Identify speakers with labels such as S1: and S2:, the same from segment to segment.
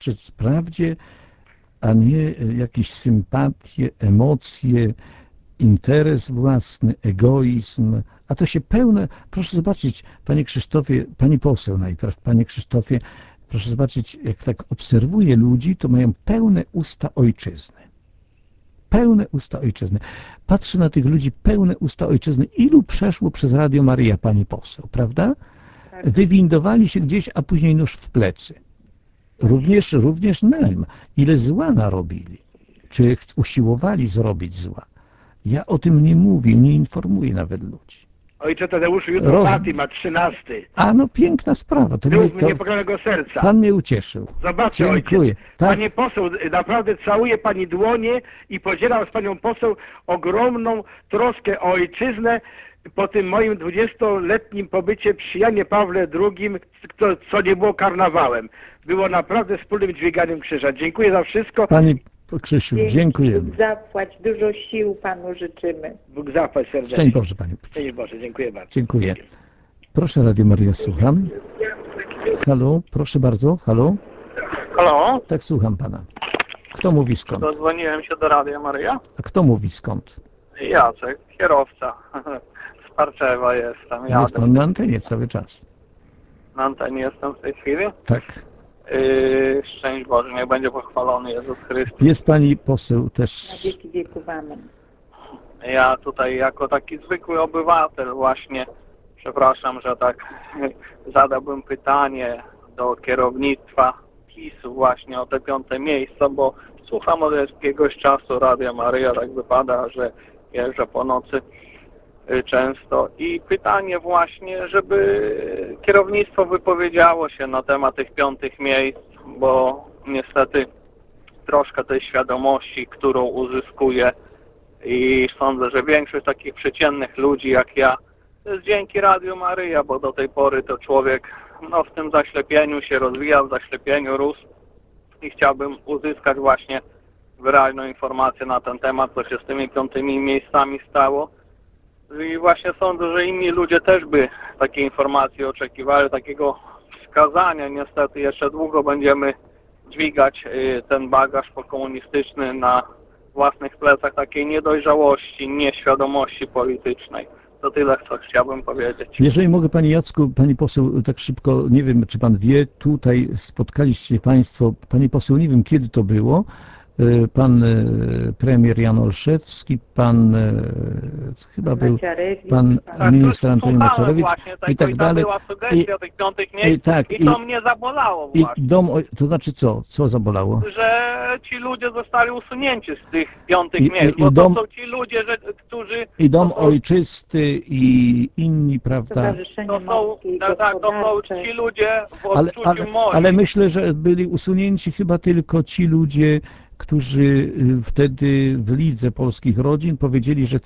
S1: prawdzie, a nie jakieś sympatie, emocje, interes własny, egoizm, a to się pełne, proszę zobaczyć, panie Krzysztofie, pani poseł najpierw, panie Krzysztofie, proszę zobaczyć, jak tak obserwuję ludzi, to mają pełne usta ojczyzny. Pełne usta ojczyzny. Patrzę na tych ludzi, pełne usta ojczyzny. Ilu przeszło przez Radio Maryja, pani poseł, prawda? Wywindowali się gdzieś, a później nóż w plecy. Również nam. Ile zła narobili. Czy usiłowali zrobić zła. Ja o tym nie mówię, nie informuję nawet ludzi.
S2: Ojcze Tadeuszu, jutro Fatima, 13.
S1: A no piękna sprawa. To
S2: Mów mnie pokojonego serca.
S1: Pan mnie ucieszył.
S2: Zobaczcie,
S1: dziękuję.
S2: ojciec.
S1: Tak.
S2: Panie poseł, naprawdę całuję pani dłonie i podzielam z panią poseł ogromną troskę o ojczyznę po tym moim 20-letnim pobycie przy Janie Pawle II, co nie było karnawałem. Było naprawdę wspólnym dźwiganiem krzyża. Dziękuję za wszystko.
S1: Pani Krzysiu, dziękujemy.
S3: Bóg zapłać, dużo sił panu życzymy.
S2: Bóg zapłać serdecznie.
S1: Szczęść Boże, Panie.
S2: Szczęść Boże, dziękuję bardzo.
S1: Dziękuję. Proszę, Radio Maryja, słucham. Halo, proszę bardzo, halo.
S4: Halo?
S1: Tak, słucham pana. Kto mówi skąd?
S4: Dodzwoniłem się do Radia Maryja.
S1: A kto mówi skąd?
S4: Jacek, kierowca. Z Parczewa jestem. Jadę.
S1: Jest pan na antenie cały czas.
S4: Na antenie jestem w tej chwili.
S1: Tak.
S4: Szczęść Boże, niech będzie pochwalony Jezus Chrystus.
S1: Jest pani poseł też.
S3: Na wieki wieków, amen.
S4: Ja tutaj jako taki zwykły obywatel właśnie, przepraszam, że tak zadałbym pytanie do kierownictwa PiS-u właśnie o te 5. miejsca, bo słucham od jakiegoś czasu Radia Maryja, tak wypada, że jeżdżę po nocy często i pytanie właśnie, żeby kierownictwo wypowiedziało się na temat tych 5. miejsc, bo niestety troszkę tej świadomości, którą uzyskuję i sądzę, że większość takich przeciętnych ludzi jak ja, to jest dzięki Radiu Maryja, bo do tej pory to człowiek w tym zaślepieniu się rozwijał, w zaślepieniu rósł i chciałbym uzyskać właśnie wyraźną informację na ten temat, co się z tymi 5. miejscami stało. I właśnie sądzę, że inni ludzie też by takiej informacji oczekiwali, takiego wskazania. Niestety jeszcze długo będziemy dźwigać ten bagaż pokomunistyczny na własnych plecach, takiej niedojrzałości, nieświadomości politycznej. To tyle, co chciałbym powiedzieć.
S1: Jeżeli mogę, Panie Jacku, Pani poseł, tak szybko, nie wiem, czy Pan wie, tutaj spotkaliście Państwo, Pani poseł, nie wiem, kiedy to było, pan premier Jan Olszewski, pan chyba był pan minister Antoni Macierewicz i tak dalej.
S4: Była sugestia tych 5. miejsc i to mnie zabolało właśnie.
S1: To znaczy co? Co zabolało?
S4: Że ci ludzie zostali usunięci z tych 5. miejsc, bo to są ci ludzie, którzy...
S1: I Dom Ojczysty i inni, prawda?
S4: To są ci ludzie w odczuciu moim.
S1: Ale myślę, że byli usunięci chyba tylko ci ludzie, którzy wtedy w Lidze Polskich Rodzin powiedzieli, że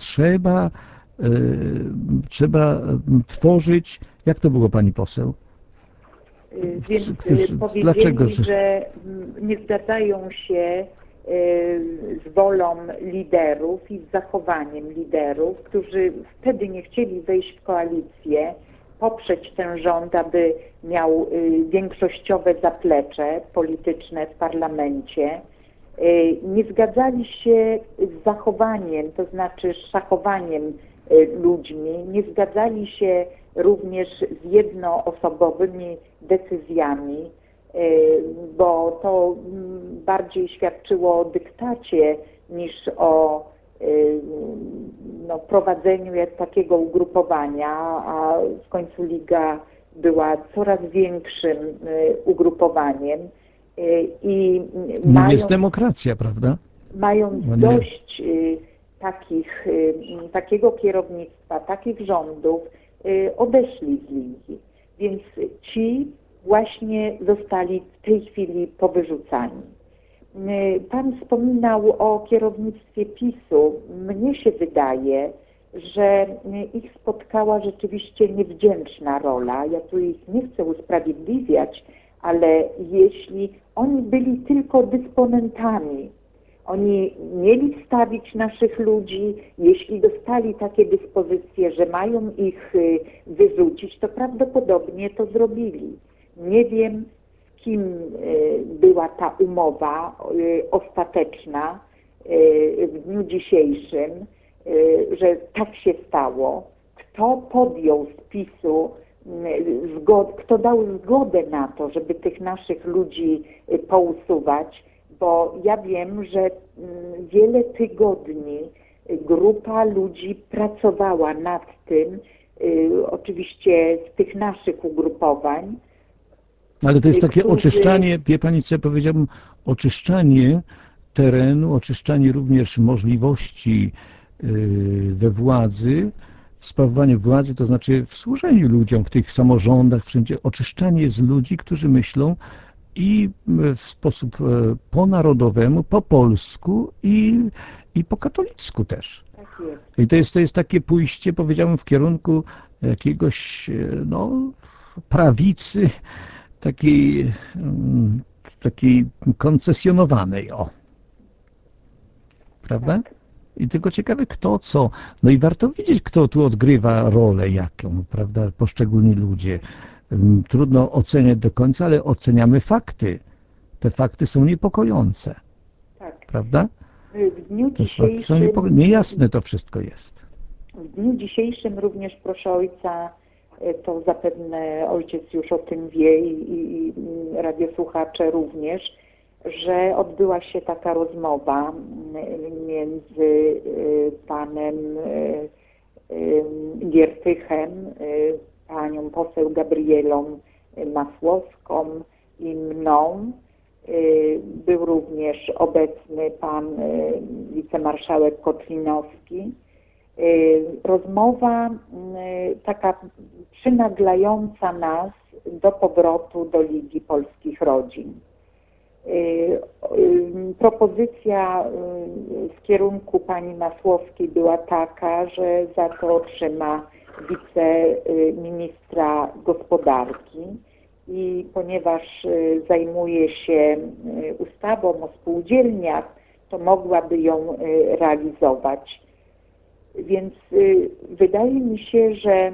S1: trzeba tworzyć... Jak to było, pani poseł?
S3: Więc powiedzieli, że nie zgadzają się z wolą liderów i z zachowaniem liderów, którzy wtedy nie chcieli wejść w koalicję, poprzeć ten rząd, aby miał większościowe zaplecze polityczne w parlamencie. Nie zgadzali się z zachowaniem, to znaczy szachowaniem ludźmi, nie zgadzali się również z jednoosobowymi decyzjami, bo to bardziej świadczyło o dyktacie niż o prowadzeniu takiego ugrupowania, a w końcu Liga była coraz większym ugrupowaniem. I
S1: jest demokracja, prawda?
S3: Mając dość takiego kierownictwa, takich rządów, odeszli z Ligi. Więc ci właśnie zostali w tej chwili powyrzucani. Pan wspominał o kierownictwie PiS-u. Mnie się wydaje, że ich spotkała rzeczywiście niewdzięczna rola. Ja tu ich nie chcę usprawiedliwiać, ale jeśli oni byli tylko dysponentami, oni mieli wstawić naszych ludzi, jeśli dostali takie dyspozycje, że mają ich wyrzucić, to prawdopodobnie to zrobili. Nie wiem, z kim była ta umowa ostateczna w dniu dzisiejszym, że tak się stało, kto podjął z PiS-u kto dał zgodę na to, żeby tych naszych ludzi pousuwać, bo ja wiem, że wiele tygodni grupa ludzi pracowała nad tym, oczywiście z tych naszych ugrupowań.
S1: Ale to jest takie oczyszczanie, wie pani co ja powiedziałbym, oczyszczanie terenu, oczyszczanie również możliwości we władzy, w sprawowaniu władzy, to znaczy w służeniu ludziom, w tych samorządach, wszędzie, oczyszczanie z ludzi, którzy myślą i w sposób po narodowemu, po polsku i po katolicku też.
S3: Tak jest.
S1: I to jest takie pójście, powiedziałbym, w kierunku jakiegoś no, prawicy, takiej koncesjonowanej, o. Prawda? I tylko ciekawe kto, co. No i warto wiedzieć, kto tu odgrywa rolę jaką, prawda, poszczególni ludzie. Trudno oceniać do końca, ale oceniamy fakty. Te fakty są niepokojące.
S3: Tak.
S1: Prawda?
S3: W dniu
S1: Te fakty są
S3: dzisiejszym,
S1: niejasne to wszystko jest.
S3: w dniu dzisiejszym również, proszę ojca, to zapewne ojciec już o tym wie i radiosłuchacze również, że odbyła się taka rozmowa między panem Giertychem, panią poseł Gabrielą Masłowską i mną. Był również obecny pan wicemarszałek Kotlinowski. Rozmowa taka przynaglająca nas do powrotu do Ligi Polskich Rodzin. Propozycja w kierunku pani Masłowskiej była taka, że za to otrzyma wiceministra gospodarki i ponieważ zajmuje się ustawą o spółdzielniach, to mogłaby ją realizować. Więc wydaje mi się, że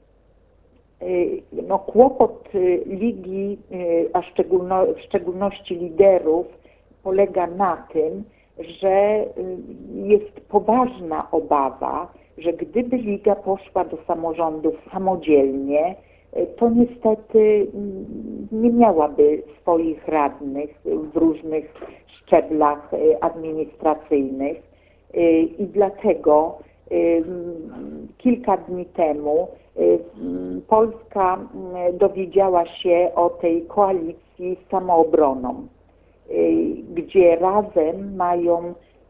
S3: no, kłopot Ligi, a w szczególności liderów, polega na tym, że jest poważna obawa, że gdyby Liga poszła do samorządów samodzielnie, to niestety nie miałaby swoich radnych w różnych szczeblach administracyjnych i dlatego kilka dni temu Polska dowiedziała się o tej koalicji z Samoobroną, gdzie razem mają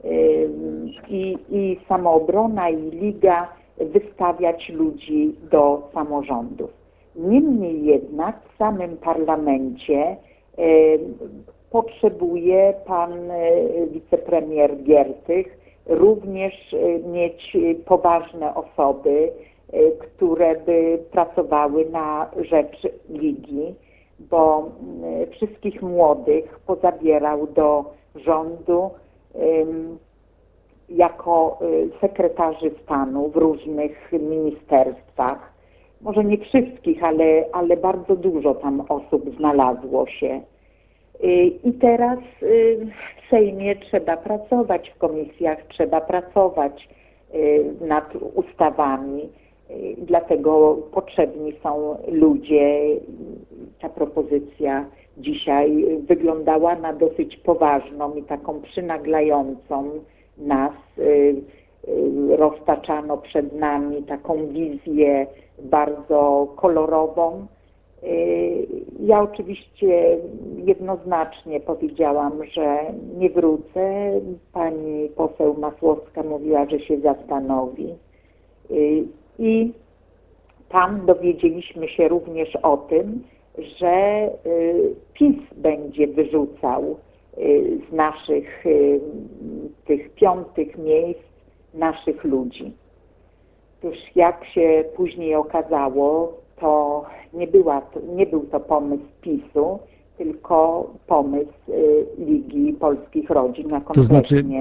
S3: i Samoobrona, i Liga wystawiać ludzi do samorządów. Niemniej jednak w samym parlamencie potrzebuje pan wicepremier Giertych również mieć poważne osoby, które by pracowały na rzecz Ligi, bo wszystkich młodych pozabierał do rządu jako sekretarzy stanu w różnych ministerstwach. Może nie wszystkich, ale bardzo dużo tam osób znalazło się. I teraz w Sejmie trzeba pracować, w komisjach trzeba pracować nad ustawami. Dlatego potrzebni są ludzie. Ta propozycja dzisiaj wyglądała na dosyć poważną i taką przynaglającą nas. Roztaczano przed nami taką wizję bardzo kolorową. Ja oczywiście jednoznacznie powiedziałam, że nie wrócę. Pani poseł Masłowska mówiła, że się zastanowi. I tam dowiedzieliśmy się również o tym, że PiS będzie wyrzucał z naszych tych piątych miejsc naszych ludzi. Otóż jak się później okazało, to nie był to pomysł PiS-u, tylko pomysł Ligi Polskich Rodzin, a konkretnie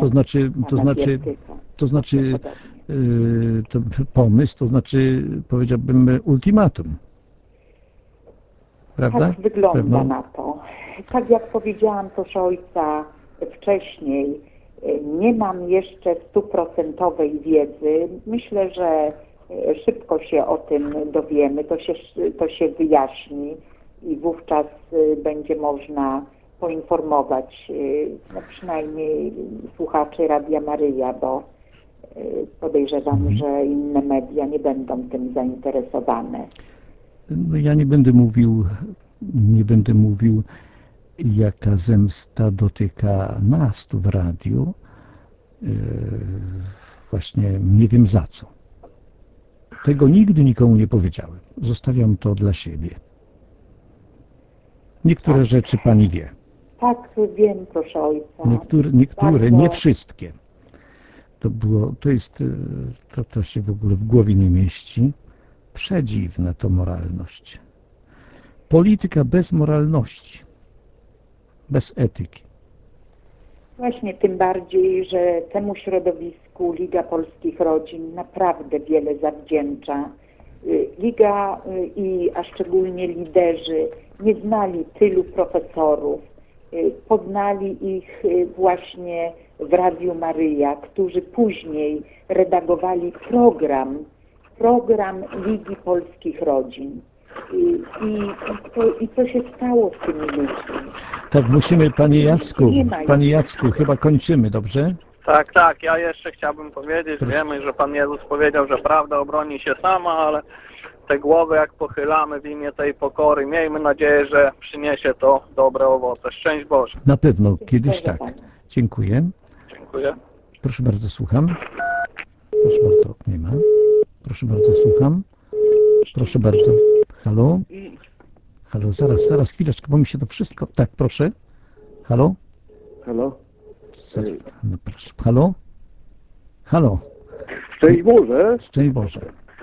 S1: pomysł, to znaczy powiedziałbym ultimatum. prawda?
S3: Tak wygląda
S1: Pewno.
S3: na to. Tak jak powiedziałam, proszę ojca, wcześniej, nie mam jeszcze stuprocentowej wiedzy. Myślę, że szybko się o tym dowiemy, to się wyjaśni i wówczas będzie można poinformować no przynajmniej słuchaczy Radia Maryja, bo podejrzewam, że inne media nie będą tym zainteresowane.
S1: No ja nie będę mówił, jaka zemsta dotyka nas tu w radiu. Właśnie nie wiem za co. Tego nigdy nikomu nie powiedziałem. Zostawiam to dla siebie. Niektóre rzeczy pani wie.
S3: Tak, wiem, proszę ojca.
S1: Niektóre,
S3: Bardzo.
S1: nie wszystkie. To się w ogóle w głowie nie mieści. Przedziwna to moralność. Polityka bez moralności. Bez etyki.
S3: Właśnie tym bardziej, że temu środowisku Liga Polskich Rodzin naprawdę wiele zawdzięcza. Liga a szczególnie liderzy nie znali tylu profesorów. Poznali ich właśnie w Radiu Maryja, którzy później redagowali program Ligi Polskich Rodzin. I co się stało z tymi ludźmi?
S1: Tak, musimy, Panie Jacku, chyba kończymy, dobrze?
S4: Tak, tak, ja jeszcze chciałbym powiedzieć, wiemy, że Pan Jezus powiedział, że prawda obroni się sama, ale te głowy jak pochylamy w imię tej pokory, miejmy nadzieję, że przyniesie to dobre owoce. Szczęść Boże.
S1: Na pewno, kiedyś tak. Dziękuję.
S4: Dziękuję.
S1: Proszę bardzo, słucham. Proszę bardzo, nie ma. Proszę bardzo, słucham. Proszę bardzo. Halo? Halo, zaraz, chwileczkę, bo mi się to wszystko... Tak, proszę. Halo?
S5: Halo?
S1: No, proszę. Halo? Halo?
S5: Szczęść Boże.
S1: Szczęść Boże.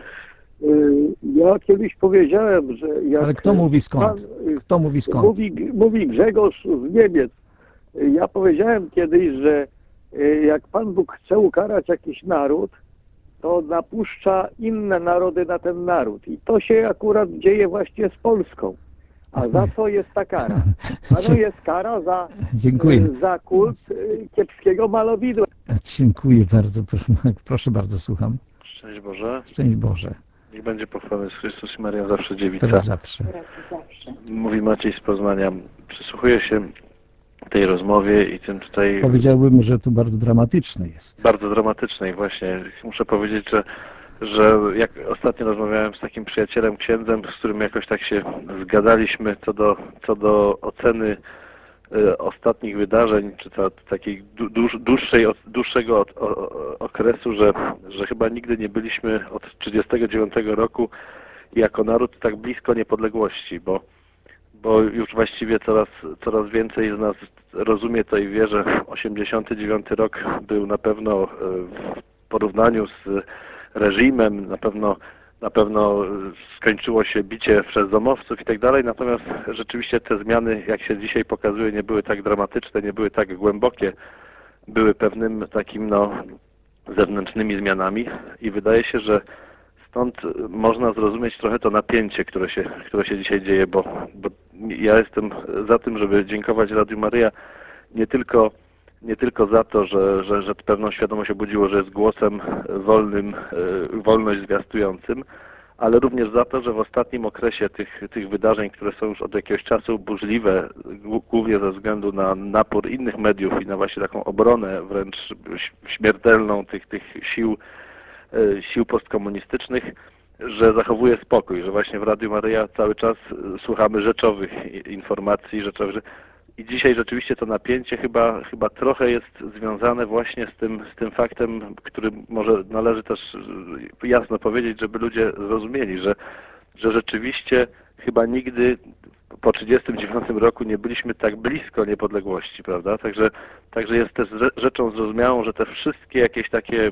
S5: Ja kiedyś powiedziałem, że jak...
S1: Ale kto mówi skąd? Kto mówi skąd?
S5: Mówi Grzegorz z Niemiec. Ja powiedziałem kiedyś, że jak Pan Bóg chce ukarać jakiś naród, to napuszcza inne narody na ten naród. I to się akurat dzieje właśnie z Polską. A za co jest ta kara? Ano jest kara za kult kiepskiego malowidła.
S1: Dziękuję bardzo. Proszę bardzo, słucham.
S6: Szczęść Boże.
S1: Szczęść Boże.
S6: Niech będzie pochwalony Chrystus i Maria zawsze dziewica.
S1: Teraz zawsze.
S6: Mówi Maciej z Poznania. Przysłuchuję się tej rozmowie i tym tutaj...
S1: Powiedziałbym, że to bardzo dramatyczne jest.
S6: Bardzo dramatyczne i właśnie muszę powiedzieć, że jak ostatnio rozmawiałem z takim przyjacielem, księdzem, z którym jakoś tak się zgadaliśmy co do oceny ostatnich wydarzeń, czy takiej dłuższego okresu, że chyba nigdy nie byliśmy od 1939 roku jako naród tak blisko niepodległości, bo już właściwie coraz więcej z nas rozumie to i wie, że 1989 rok był na pewno w porównaniu z reżimem, na pewno skończyło się bicie przez domowców i tak dalej, natomiast rzeczywiście te zmiany, jak się dzisiaj pokazuje, nie były tak dramatyczne, nie były tak głębokie, były pewnym takim zewnętrznymi zmianami i wydaje się, że stąd można zrozumieć trochę to napięcie, które się dzisiaj dzieje, bo ja jestem za tym, żeby dziękować Radiu Maryja nie tylko za to, że pewną świadomość obudziło, że jest głosem wolnym, wolność zwiastującym, ale również za to, że w ostatnim okresie tych wydarzeń, które są już od jakiegoś czasu burzliwe, głównie ze względu na napór innych mediów i na właśnie taką obronę wręcz śmiertelną tych sił postkomunistycznych, że zachowuje spokój, że właśnie w Radiu Maryja cały czas słuchamy rzeczowych informacji, i dzisiaj rzeczywiście to napięcie chyba trochę jest związane właśnie z tym faktem, który może należy też jasno powiedzieć, żeby ludzie zrozumieli, że rzeczywiście chyba nigdy po 1939 roku nie byliśmy tak blisko niepodległości, prawda? Także jest też rzeczą zrozumiałą, że te wszystkie jakieś takie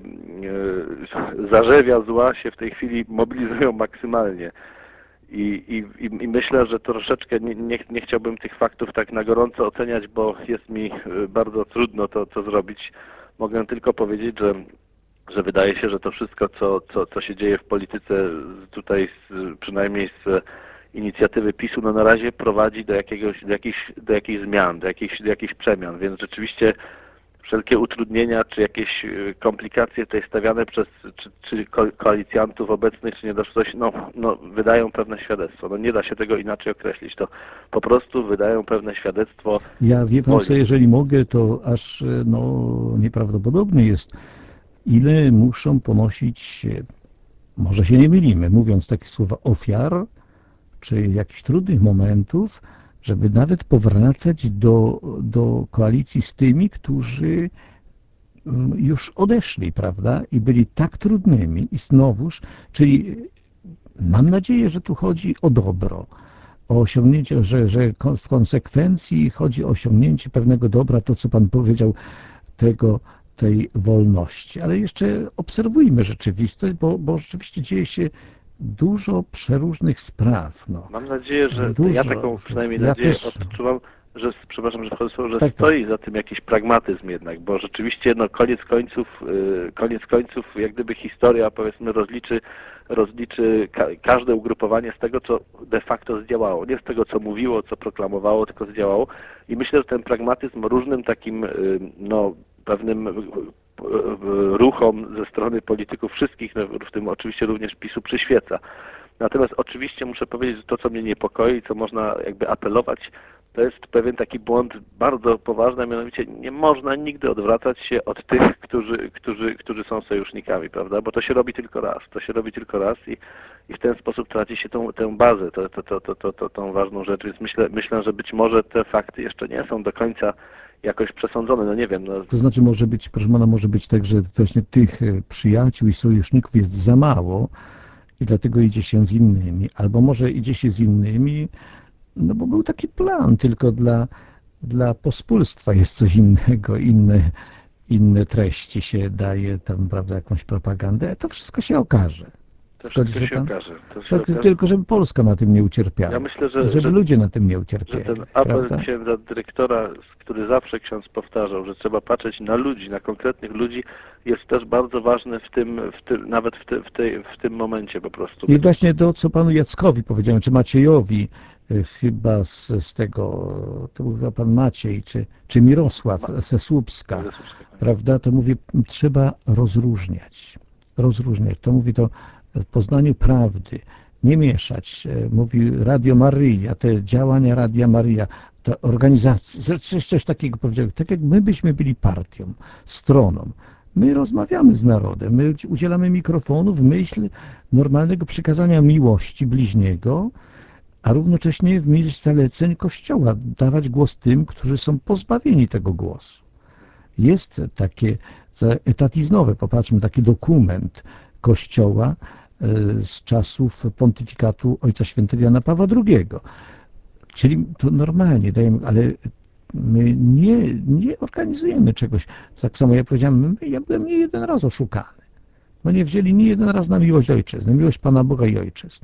S6: zarzewia zła się w tej chwili mobilizują maksymalnie. I myślę, że troszeczkę nie chciałbym tych faktów tak na gorąco oceniać, bo jest mi bardzo trudno to zrobić. Mogę tylko powiedzieć, że wydaje się, że to wszystko, co się dzieje w polityce tutaj, przynajmniej z inicjatywy PiS-u, no na razie prowadzi do jakichś zmian, do jakichś przemian, więc rzeczywiście wszelkie utrudnienia, czy jakieś komplikacje tutaj stawiane przez czy koalicjantów obecnych, czy nie doszłość, no wydają pewne świadectwo. No nie da się tego inaczej określić. To po prostu wydają pewne świadectwo
S1: Ja wie pan
S6: woli.
S1: co, jeżeli mogę, to aż nieprawdopodobne jest, ile muszą ponosić, może się nie mylimy, mówiąc takie słowa, ofiar, czy jakichś trudnych momentów, żeby nawet powracać do koalicji z tymi, którzy już odeszli, prawda, i byli tak trudnymi i znowuż, czyli mam nadzieję, że tu chodzi o dobro, o osiągnięcie, że w konsekwencji chodzi o osiągnięcie pewnego dobra, to co pan powiedział, tej wolności. Ale jeszcze obserwujmy rzeczywistość, bo rzeczywiście dzieje się dużo przeróżnych spraw. No.
S6: Mam nadzieję, że
S1: Dużo.
S6: ja taką przynajmniej
S1: Ja
S6: nadzieję
S1: też.
S6: odczuwam, że, przepraszam, że wchodzę w słowo, że
S1: Tak.
S6: stoi za tym jakiś pragmatyzm jednak, bo rzeczywiście no koniec końców jak gdyby historia powiedzmy rozliczy każde ugrupowanie z tego, co de facto zdziałało. Nie z tego, co mówiło, co proklamowało, tylko zdziałało. I myślę, że ten pragmatyzm różnym takim pewnym ruchom ze strony polityków wszystkich, w tym oczywiście również PiS-u, przyświeca. Natomiast oczywiście muszę powiedzieć, że to, co mnie niepokoi, co można jakby apelować, to jest pewien taki błąd bardzo poważny, a mianowicie nie można nigdy odwracać się od tych, którzy są sojusznikami, prawda? Bo to się robi tylko raz. To się robi tylko raz i w ten sposób traci się tę bazę, tą ważną rzecz. Więc myślę, że być może te fakty jeszcze nie są do końca jakoś przesądzone, no nie wiem. No.
S1: To znaczy może być, proszę pana, może być tak, że właśnie tych przyjaciół i sojuszników jest za mało i dlatego idzie się z innymi. Albo może idzie się z innymi, no bo był taki plan, tylko dla pospólstwa jest coś innego, inne treści się daje tam, prawda, jakąś propagandę. To wszystko się okaże.
S6: To
S1: Zgodzi
S6: wszystko
S1: się
S6: się
S1: pan?
S6: okaże. To się
S1: Tak,
S6: okaże.
S1: tylko żeby Polska na tym nie ucierpiała.
S6: Ja myślę,
S1: żeby ludzie na tym nie
S6: że
S1: ucierpieli.
S6: ten apel
S1: prawda?
S6: księdza dyrektora, który zawsze ksiądz powtarzał, że trzeba patrzeć na ludzi, na konkretnych ludzi, jest też bardzo ważny nawet w tym momencie po prostu.
S1: I właśnie to, co panu Jackowi powiedziałem, czy Maciejowi, chyba z tego, to był chyba pan Maciej, czy Mirosław ze Słupska, prawda, to mówię, trzeba rozróżniać. To mówi to w poznaniu prawdy, nie mieszać. Mówi Radio Maryja, te działania Radia Maryja, te organizacje, coś takiego powiedział, tak jak my byśmy byli partią, stroną. My rozmawiamy z narodem, my udzielamy mikrofonu w myśl normalnego przekazania miłości bliźniego, a równocześnie w myśl zaleceń Kościoła dawać głos tym, którzy są pozbawieni tego głosu. Jest takie etatizmowe, popatrzmy, taki dokument Kościoła z czasów pontyfikatu Ojca Świętego Jana Pawła II. Czyli to normalnie dajemy, ale my nie organizujemy czegoś. Tak samo ja powiedziałem, ja byłem nie jeden raz oszukany. No nie wzięli nie jeden raz na miłość ojczyzny, miłość Pana Boga i ojczyzny.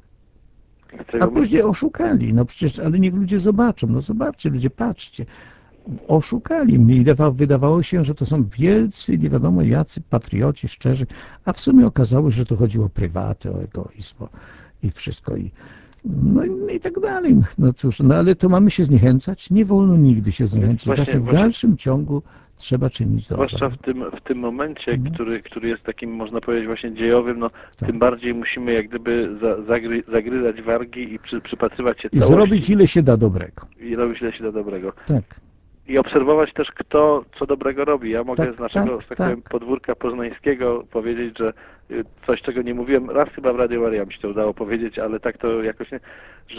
S1: A później oszukali, no przecież, ale niech ludzie zobaczą, no zobaczcie ludzie, patrzcie. Oszukali mnie i wydawało się, że to są wielcy, nie wiadomo jacy patrioci, szczerzy, a w sumie okazało się, że to chodziło o prywaty, o egoizm i wszystko. No i tak dalej. No cóż, no ale to mamy się zniechęcać? Nie wolno nigdy się zniechęcić. Właśnie w dalszym ciągu trzeba czynić dobro.
S6: Zwłaszcza w tym momencie, który jest takim, można powiedzieć, właśnie dziejowym, no
S1: Tak.
S6: tym bardziej musimy jak gdyby zagryzać wargi i przypatrywać się
S1: I
S6: całości.
S1: zrobić ile się da dobrego.
S6: I robić ile się da dobrego.
S1: Tak.
S6: I obserwować też, kto co dobrego robi. Ja mogę
S1: Tak,
S6: z naszego,
S1: tak,
S6: tak powiem, podwórka poznańskiego powiedzieć, że coś, czego nie mówiłem, raz chyba w Radio Maryja mi się to udało powiedzieć, ale tak to jakoś nie,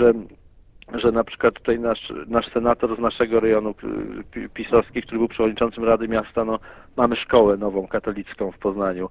S6: że na przykład tutaj nasz senator z naszego rejonu pisowski, który był przewodniczącym Rady Miasta, no mamy szkołę nową katolicką w Poznaniu.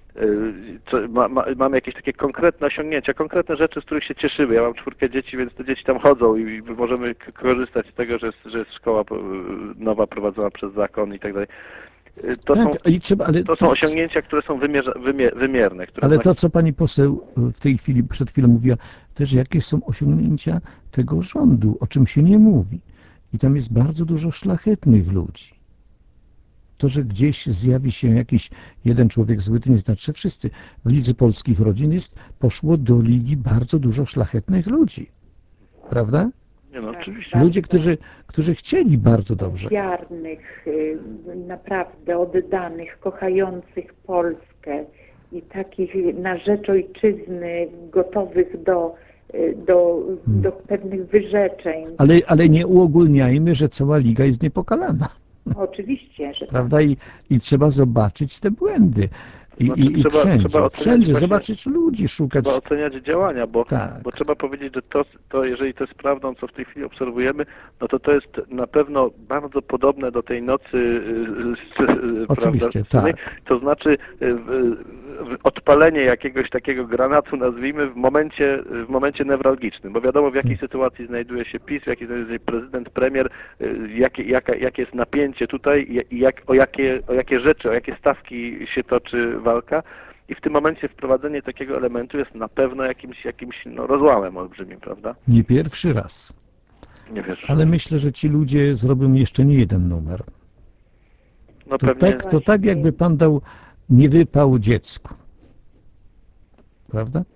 S6: Mamy jakieś takie konkretne osiągnięcia, konkretne rzeczy, z których się cieszymy. Ja mam 4 dzieci, więc te dzieci tam chodzą i możemy korzystać z tego, że jest szkoła nowa prowadzona przez zakon i tak dalej. To są osiągnięcia, które są wymierne.
S1: Ale to, co pani poseł w tej chwili, przed chwilą mówiła, też jakie są osiągnięcia tego rządu, o czym się nie mówi. I tam jest bardzo dużo szlachetnych ludzi. To, że gdzieś zjawi się jakiś jeden człowiek zły, to nie znaczy, że wszyscy. W Lidze Polskich Rodzin poszło do Ligi bardzo dużo szlachetnych ludzi. prawda?
S6: Nie no,
S3: Tak,
S6: oczywiście.
S1: Ludzie, którzy chcieli bardzo dobrze.
S3: ofiarnych, naprawdę oddanych, kochających Polskę i takich na rzecz ojczyzny gotowych do pewnych wyrzeczeń.
S1: Ale nie uogólniajmy, że cała liga jest niepokalana,
S3: Oczywiście, że tak.
S1: prawda? I trzeba zobaczyć te błędy.
S6: Znaczy,
S1: I
S6: trzeba oceniać
S1: wszędzie
S6: właśnie-
S1: zobaczyć ludzi, szukać.
S6: Trzeba oceniać działania, bo
S1: Tak.
S6: trzeba powiedzieć, że to jeżeli to jest prawdą, co w tej chwili obserwujemy, no to jest na pewno bardzo podobne do tej nocy
S1: Oczywiście,
S6: prawda,
S1: tak.
S6: to znaczy odpalenie jakiegoś takiego granatu, nazwijmy, w momencie newralgicznym, bo wiadomo w jakiej sytuacji znajduje się PiS, w jakiej znajduje się prezydent, premier, jakie jest napięcie tutaj i o jakie rzeczy, o jakie stawki się toczy walka. I w tym momencie wprowadzenie takiego elementu jest na pewno jakimś rozłamem olbrzymim, prawda?
S1: Nie pierwszy raz.
S6: Nie wiesz.
S1: Ale myślę, że ci ludzie zrobią jeszcze nie jeden numer.
S6: No
S1: To
S6: pewnie
S1: tak jakby pan dał nie wypał dziecku. Prawda?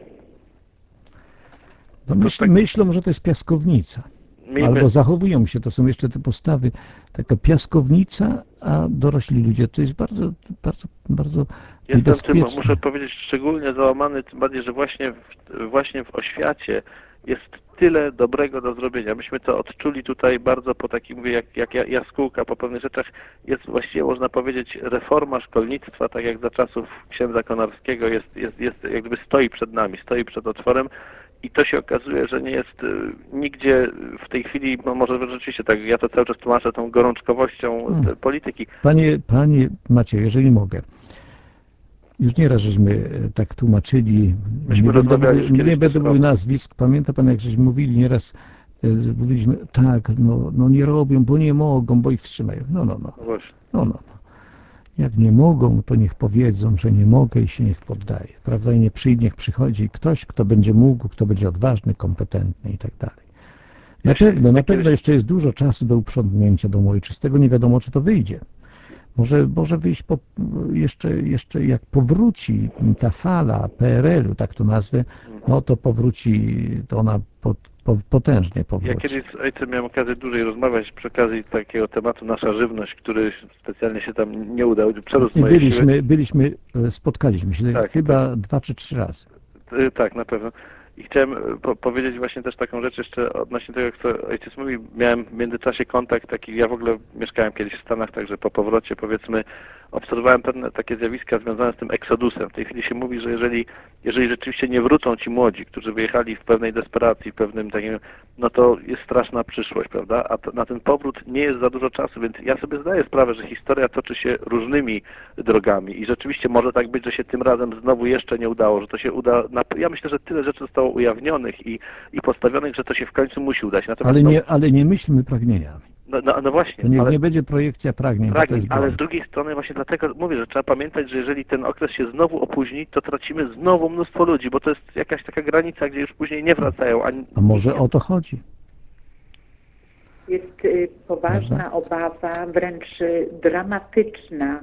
S1: No myślą, że to jest piaskownica. Albo zachowują się, to są jeszcze te postawy, taka piaskownica, a dorośli ludzie, to jest bardzo, bardzo, bardzo
S6: Jestem tym,
S1: niebezpieczne.
S6: muszę powiedzieć, szczególnie załamany, tym bardziej, że właśnie w oświacie jest tyle dobrego do zrobienia. Myśmy to odczuli tutaj bardzo po takim, mówię, jak jaskółka po pewnych rzeczach. Jest właściwie, można powiedzieć, reforma szkolnictwa, tak jak za czasów księdza Konarskiego, jest jakby stoi przed nami, stoi przed otworem. I to się okazuje, że nie jest nigdzie w tej chwili, no może rzeczywiście tak, ja to cały czas tłumaczę tą gorączkowością polityki.
S1: Panie Macieju, jeżeli mogę, już nieraz żeśmy tak tłumaczyli, nie będę mówił nazwisk, pamięta pan, jak żeśmy mówili nieraz, mówiliśmy, tak, no nie robią, bo nie mogą, bo ich wstrzymają. No. Jak nie mogą, to niech powiedzą, że nie mogę i się niech poddaje, prawda? I niech przychodzi ktoś, kto będzie mógł, kto będzie odważny, kompetentny i tak dalej. Na pewno jeszcze jest dużo czasu do uprzątnięcia domu ojczystego, nie wiadomo, czy to wyjdzie. Może wyjść jeszcze jak powróci ta fala PRL-u, tak to nazwę, no to powróci, to ona potężnie powróci.
S6: Ja kiedyś z ojcem miałem okazję dłużej rozmawiać przy okazji takiego tematu Nasza Żywność, który specjalnie się tam nie udał, przerósł moje siły.
S1: Spotkaliśmy się chyba 2 czy 3 razy.
S6: Tak, na pewno. I chciałem powiedzieć właśnie też taką rzecz jeszcze odnośnie tego, co ojciec mówi. Miałem w międzyczasie kontakt taki, ja w ogóle mieszkałem kiedyś w Stanach, także po powrocie, powiedzmy, obserwowałem pewne takie zjawiska związane z tym eksodusem. W tej chwili się mówi, że jeżeli rzeczywiście nie wrócą ci młodzi, którzy wyjechali w pewnej desperacji, w pewnym takim, no to jest straszna przyszłość, prawda? A na ten powrót nie jest za dużo czasu, więc ja sobie zdaję sprawę, że historia toczy się różnymi drogami i rzeczywiście może tak być, że się tym razem znowu jeszcze nie udało, że to się uda. Ja myślę, że tyle rzeczy zostało ujawnionych i postawionych, że to się w końcu musi udać. Natomiast
S1: ale nie myślmy pragnieniami.
S6: No właśnie.
S1: To nie będzie projekcja pragnień.
S6: Ale z drugiej strony właśnie dlatego mówię, że trzeba pamiętać, że jeżeli ten okres się znowu opóźni, to tracimy znowu mnóstwo ludzi, bo to jest jakaś taka granica, gdzie już później nie wracają.
S1: A może o to chodzi?
S3: Jest poważna obawa, wręcz dramatyczna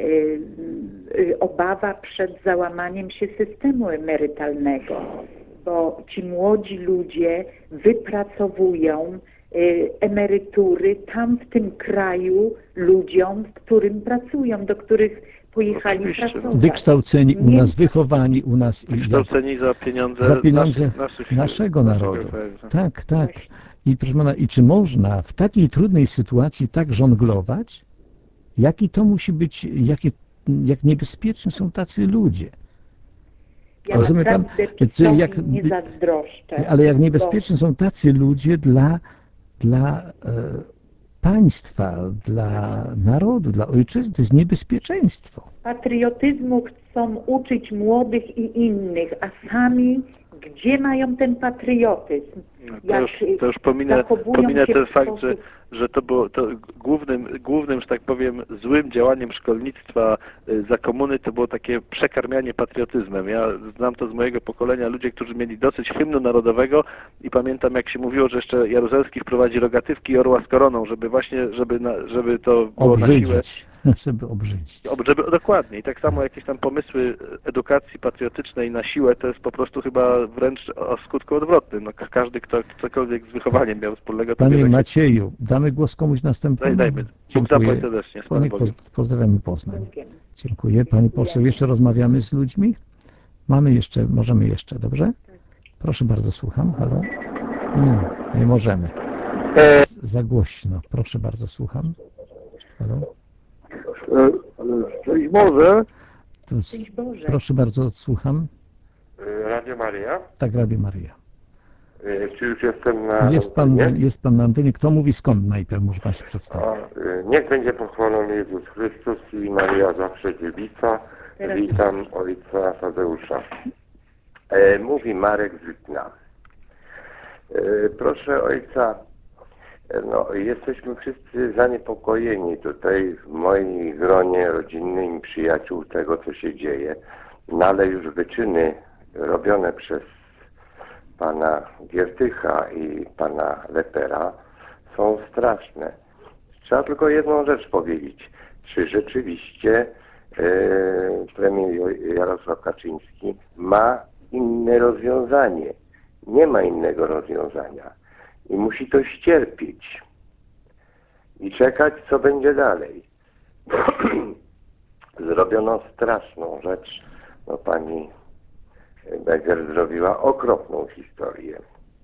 S3: obawa przed załamaniem się systemu emerytalnego, bo ci młodzi ludzie wypracowują emerytury tam w tym kraju ludziom, w którym pracują, do których pojechali pracować.
S1: Wykształceni u nas, wychowani u nas.
S6: Wykształceni za pieniądze
S1: naszego narodu. Tak. I proszę pana, i czy można w takiej trudnej sytuacji tak żonglować? Jaki to musi być, jak niebezpieczni są tacy ludzie?
S3: Ja rozumie pan? Nie zazdroszczę.
S1: Ale jak niebezpieczni są tacy ludzie dla państwa, dla narodu, dla ojczyzny, to jest niebezpieczeństwo.
S3: Patriotyzmu chcą uczyć młodych i innych, a sami gdzie mają ten patriotyzm?
S6: To już pominę ten fakt, że to było głównym, że tak powiem, złym działaniem szkolnictwa za komuny, to było takie przekarmianie patriotyzmem. Ja znam to z mojego pokolenia, ludzie, którzy mieli dosyć hymnu narodowego i pamiętam, jak się mówiło, że jeszcze Jaruzelski wprowadzi rogatywki i orła z koroną, żeby to było
S1: obrzydzić.
S6: na siłę.
S1: żeby obrzydzić.
S6: Dokładnie. I tak samo jakieś tam pomysły edukacji patriotycznej na siłę, to jest po prostu chyba wręcz o skutku odwrotnym. No, każdy, kto cokolwiek z wychowaniem miał wspólnego, to
S1: Panie
S6: wie, tak się...
S1: Macieju, damy głos komuś następnemu?
S6: Dajmy. Bóg
S1: Dziękuję.
S6: zapłać serdecznie. Z Panem Bogiem.
S1: Pozdrawiamy Poznań. Dziękuję. Pani poseł, jeszcze rozmawiamy z ludźmi? Możemy jeszcze, dobrze? Proszę bardzo, słucham. Halo? Nie możemy. Za głośno. Proszę bardzo, słucham. Halo?
S5: Szczęść Boże.
S1: Proszę bardzo, słucham.
S7: Radio Maria.
S1: Tak, Radio Maria.
S7: Czy już jestem na
S1: Jest pan na antenie. Kto mówi skąd najpierw? Może pan się przedstawić.
S7: Niech będzie pochwalony Jezus Chrystus i Maria zawsze dziewica. Witam ojca Tadeusza. Mówi Marek z Witna. Proszę ojca, no, jesteśmy wszyscy zaniepokojeni tutaj w moim gronie rodzinnym i przyjaciół tego, co się dzieje. No ale już wyczyny robione przez pana Giertycha i pana Lepera są straszne. Trzeba tylko jedną rzecz powiedzieć. Czy rzeczywiście premier Jarosław Kaczyński ma inne rozwiązanie? Nie ma innego rozwiązania. I musi to ścierpieć. I czekać, co będzie dalej. Zrobiono straszną rzecz. No pani Beger zrobiła okropną historię.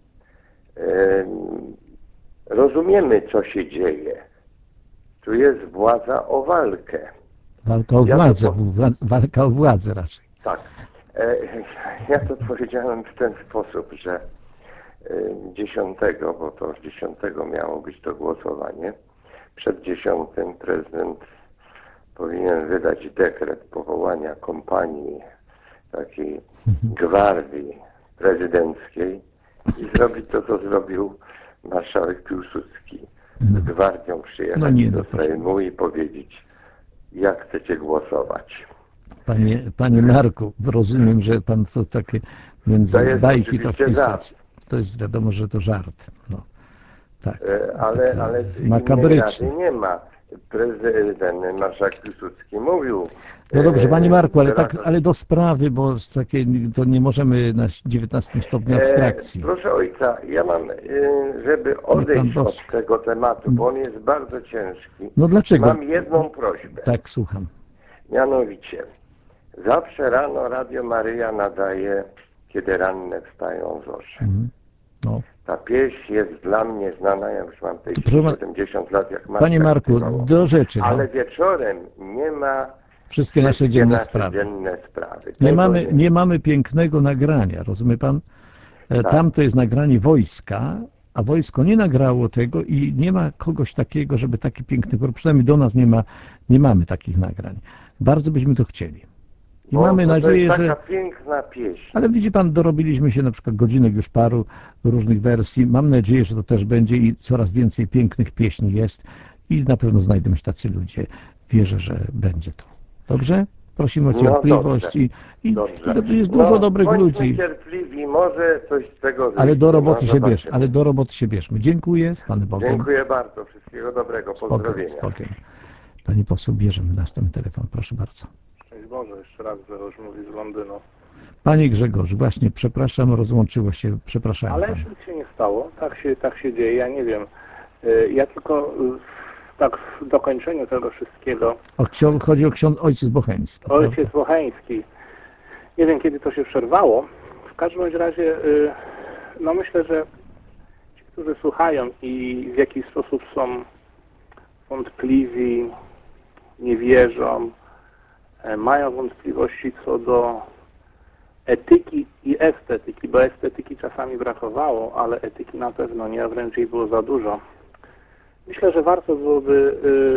S7: Rozumiemy, co się dzieje. Tu jest władza o walkę.
S1: Walka o władzę. Walka o władzę raczej.
S7: Tak. Ja to powiedziałem w ten sposób, że 10, bo to 10 miało być to głosowanie, przed 10 prezydent powinien wydać dekret powołania kompanii takiej gwardii prezydenckiej i zrobić to, co zrobił marszałek Piłsudski. Z gwardią przyjechać do Sejmu i powiedzieć, jak chcecie głosować.
S1: Panie Marku, rozumiem, że pan to takie między bajki to wpisać. To jest wiadomo, że to żart. No, tak.
S7: Ale
S1: makabryczny.
S7: Nie ma. Prezydent marszałek Piłsudski mówił.
S1: No dobrze, panie Marku, ale do sprawy, bo to nie możemy na 19 stopniu abstrakcji.
S7: Proszę ojca, ja mam, żeby odejść od tego tematu, bo on jest bardzo ciężki.
S1: No dlaczego?
S7: Mam jedną prośbę.
S1: Tak, słucham.
S7: Mianowicie, zawsze rano Radio Maryja nadaje, kiedy ranne wstają zorze.
S1: No.
S7: Ta pieśń jest dla mnie znana, ja już mam 70 lat, jak mam.
S1: Panie Marku, do rzeczy.
S7: Ale wieczorem nie ma
S1: wszystkie nasze dzienne sprawy. Nie mamy pięknego nagrania, rozumie pan? Tak. Tam to jest nagranie wojska, a wojsko nie nagrało tego i nie ma kogoś takiego, żeby taki piękny, przynajmniej do nas nie mamy takich nagrań. Bardzo byśmy to chcieli. I mamy nadzieję,
S7: to jest
S1: że...
S7: taka piękna pieśń.
S1: Ale widzi pan, dorobiliśmy się na przykład godzinek już paru różnych wersji. Mam nadzieję, że to też będzie i coraz więcej pięknych pieśni jest i na pewno znajdą się tacy ludzie. Wierzę, że będzie to. Dobrze? Prosimy o cierpliwość i jest dużo dobrych ludzi.
S7: Cierpliwi, może coś z tego wyjść.
S1: Ale do roboty się bierzmy. Dziękuję, z Panem Bogiem.
S7: Dziękuję bardzo, wszystkiego dobrego, pozdrowienia.
S1: Spokojnie. Pani poseł, bierzemy następny telefon, proszę bardzo.
S6: Szczęść Boże, jeszcze raz Grzegorz mówi z Londynu.
S1: Panie Grzegorz, właśnie, przepraszam, rozłączyło się, przepraszam.
S6: Ale jeszcze nic się nie stało, tak się dzieje, ja nie wiem. Ja tylko tak w dokończeniu tego wszystkiego...
S1: Chodzi o ojciec Bocheński.
S6: Ojciec Bocheński. Nie wiem, kiedy to się przerwało. W każdym razie, no myślę, że ci, którzy słuchają i w jakiś sposób są wątpliwi, nie wierzą, mają wątpliwości co do etyki i estetyki, bo estetyki czasami brakowało, ale etyki na pewno nie, a wręcz jej było za dużo. Myślę, że warto byłoby,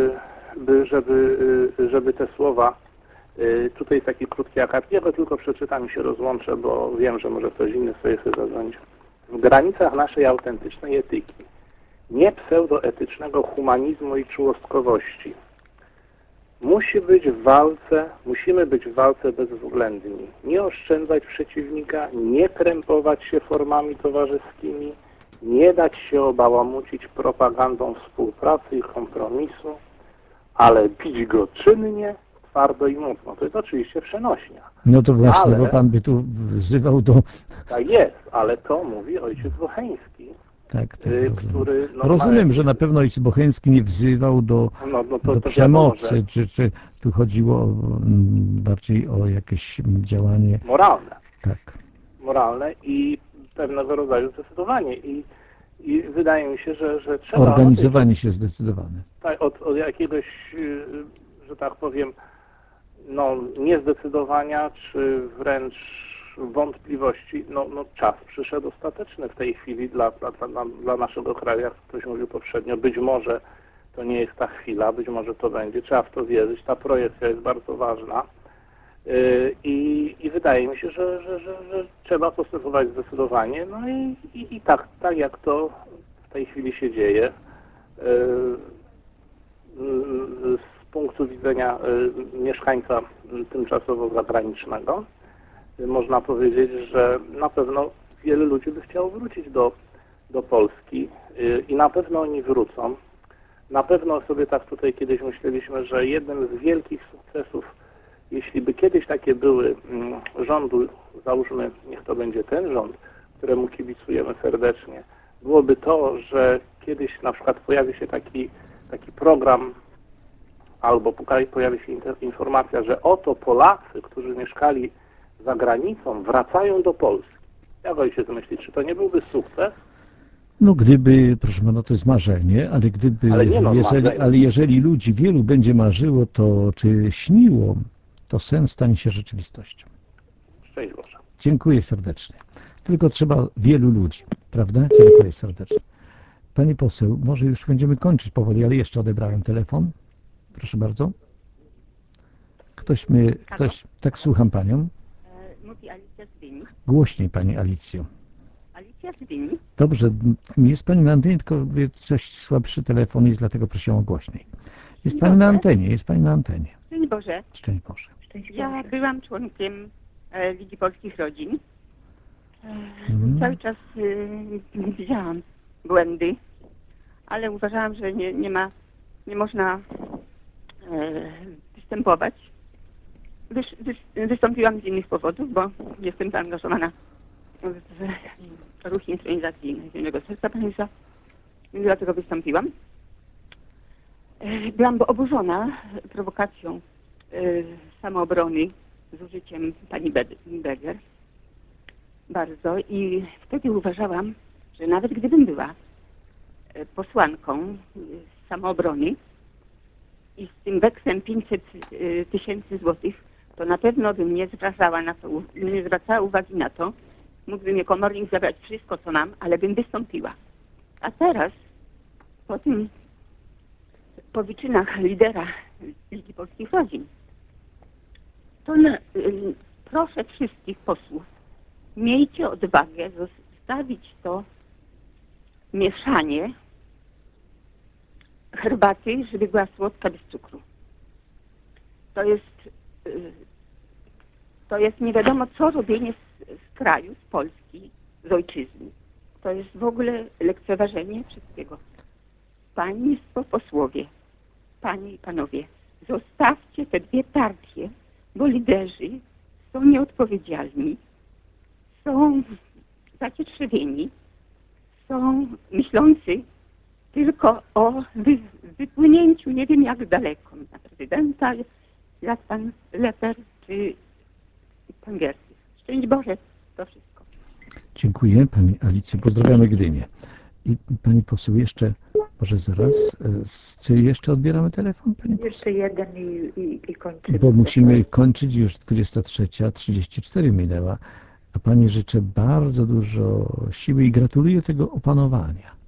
S6: żeby te słowa, tutaj jest taki krótki akapit, ja go tylko przeczytam i się rozłączę, bo wiem, że może ktoś inny sobie zadzwonić. W granicach naszej autentycznej etyki, nie pseudoetycznego humanizmu i czułostkowości. Musimy być w walce bezwzględni. Nie oszczędzać przeciwnika, nie krępować się formami towarzyskimi, nie dać się obałamucić propagandą współpracy i kompromisu,
S8: ale bić go czynnie, twardo i mocno. To jest oczywiście przenośnia.
S1: No to właśnie,
S8: Ale-
S1: bo pan by tu wzywał do...
S8: Tak jest, ale to mówi ojciec Bocheński,
S1: Tak, rozumiem.
S8: który... No,
S1: Rozumiem,
S8: ma-
S1: że na pewno ojciec Bocheński nie wzywał do
S8: to
S1: do
S8: wiadomo,
S1: przemocy,
S8: że
S1: czy tu chodziło bardziej o jakieś działanie,
S8: moralne.
S1: tak.
S8: Moralne i pewnego rodzaju zdecydowanie. I wydaje mi się, że trzeba
S1: Organizowanie się zdecydowane.
S8: tak, od jakiegoś, że tak powiem, no, niezdecydowania, czy wręcz wątpliwości, no czas przyszedł ostateczny w tej chwili dla naszego kraju, jak ktoś mówił poprzednio. Być może to nie jest ta chwila, być może to będzie. Trzeba w to wierzyć. Ta projekcja jest bardzo ważna. I wydaje mi się, że trzeba postępować zdecydowanie. No i tak jak to w tej chwili się dzieje, z punktu widzenia mieszkańca tymczasowo zagranicznego, można powiedzieć, że na pewno wiele ludzi by chciało wrócić do Polski i na pewno oni wrócą. Na pewno sobie tak tutaj kiedyś myśleliśmy, że jednym z wielkich sukcesów, jeśli by kiedyś takie były rządu, załóżmy, niech to będzie ten rząd, któremu kibicujemy serdecznie, byłoby to, że kiedyś na przykład pojawi się taki program albo pojawi się informacja, że oto Polacy, którzy mieszkali za granicą, wracają do Polski. Jak ojciec myśli, czy to nie byłby sukces?
S1: No gdyby, proszę pana, to jest marzenie, ale gdyby,
S8: Ale nie no, marzenie.
S1: ale jeżeli ludzi wielu będzie marzyło to, czy śniło, to sen stanie się rzeczywistością.
S8: Szczęść Boże.
S1: Dziękuję serdecznie. Tylko trzeba wielu ludzi, prawda? Dziękuję serdecznie. Pani poseł, może już będziemy kończyć powoli, ale jeszcze odebrałem telefon. Proszę bardzo. Tak, słucham panią.
S9: Mówi Alicja z Dyni.
S1: Głośniej pani Alicjo.
S9: Alicja z Dyni.
S1: Dobrze, jest pani na antenie, tylko coś słabszy telefon jest, dlatego prosiłam o głośniej. Jest pani na antenie, jest pani na antenie.
S9: Szczęść Boże.
S1: Szczęść Boże.
S9: Ja byłam członkiem Ligi Polskich Rodzin. Cały czas widziałam błędy, ale uważałam, że nie można występować. Wystąpiłam z innych powodów, bo jestem zaangażowana w ruch intronizacyjny Ziemnego Serca Państwa, więc dlatego wystąpiłam. Byłam oburzona prowokacją samoobrony z użyciem pani Beger bardzo i wtedy uważałam, że nawet gdybym była posłanką samoobrony i z tym weksem 500 000 złotych, to na pewno bym nie zwracała uwagi na to. Mógłby mnie komornik zabrać wszystko, co mam, ale bym wystąpiła. A teraz, po wyczynach lidera Ligi Polskich Rodzin, to proszę wszystkich posłów, miejcie odwagę zostawić to mieszanie herbaty, żeby była słodka bez cukru. To jest nie wiadomo co robienie z kraju, z Polski, z ojczyzny. To jest w ogóle lekceważenie wszystkiego. Państwo posłowie, panie i panowie, zostawcie te dwie partie, bo liderzy są nieodpowiedzialni, są zacietrzewieni, są myślący tylko o wypłynięciu nie wiem jak daleko, na prezydenta, jak pan Leper czy pan Gierty. Szczęść Boże, to wszystko.
S1: Dziękuję pani Alicjo, pozdrawiamy Gdynię. I pani poseł jeszcze, może zaraz, czy jeszcze odbieramy telefon? Pani poseł?
S3: Jeszcze jeden i kończymy.
S1: Bo musimy kończyć, już 23:34 minęła, a pani życzę bardzo dużo siły i gratuluję tego opanowania.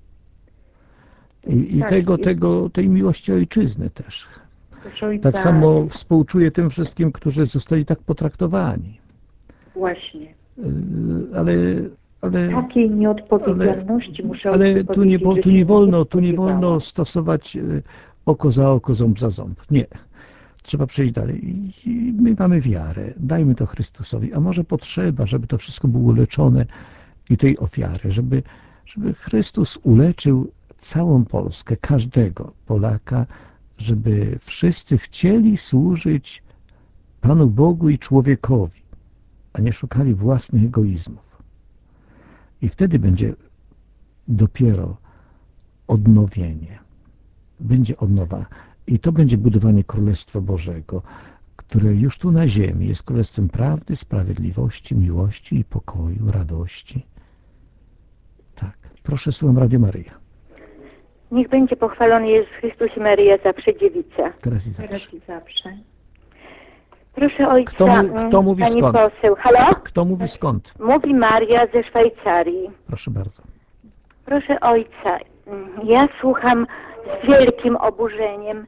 S1: I tej miłości ojczyzny też. Tak samo współczuję tym wszystkim, którzy zostali tak potraktowani.
S3: Właśnie.
S1: Ale
S3: takiej nieodpowiedzialności muszę
S1: ale tu nie wolno stosować oko za oko, ząb za ząb. Nie. Trzeba przejść dalej. I my mamy wiarę. Dajmy to Chrystusowi. A może potrzeba, żeby to wszystko było leczone i tej ofiary, żeby Chrystus uleczył całą Polskę, każdego Polaka żeby wszyscy chcieli służyć Panu Bogu i człowiekowi, a nie szukali własnych egoizmów. I wtedy będzie dopiero odnowienie. Będzie odnowa. I to będzie budowanie Królestwa Bożego, które już tu na ziemi jest królestwem prawdy, sprawiedliwości, miłości i pokoju, radości. Tak. Proszę, słucham Radio Maryja.
S10: Niech będzie pochwalony Jezus Chrystus i Maryja zawsze dziewica.
S1: Teraz i zawsze.
S3: Teraz i zawsze.
S10: Proszę Ojca,
S1: Kto mówi
S10: Pani
S1: skąd?
S10: poseł. Halo?
S1: Kto mówi skąd?
S10: Mówi Maria ze Szwajcarii.
S1: Proszę bardzo.
S10: Proszę Ojca, ja słucham z wielkim oburzeniem.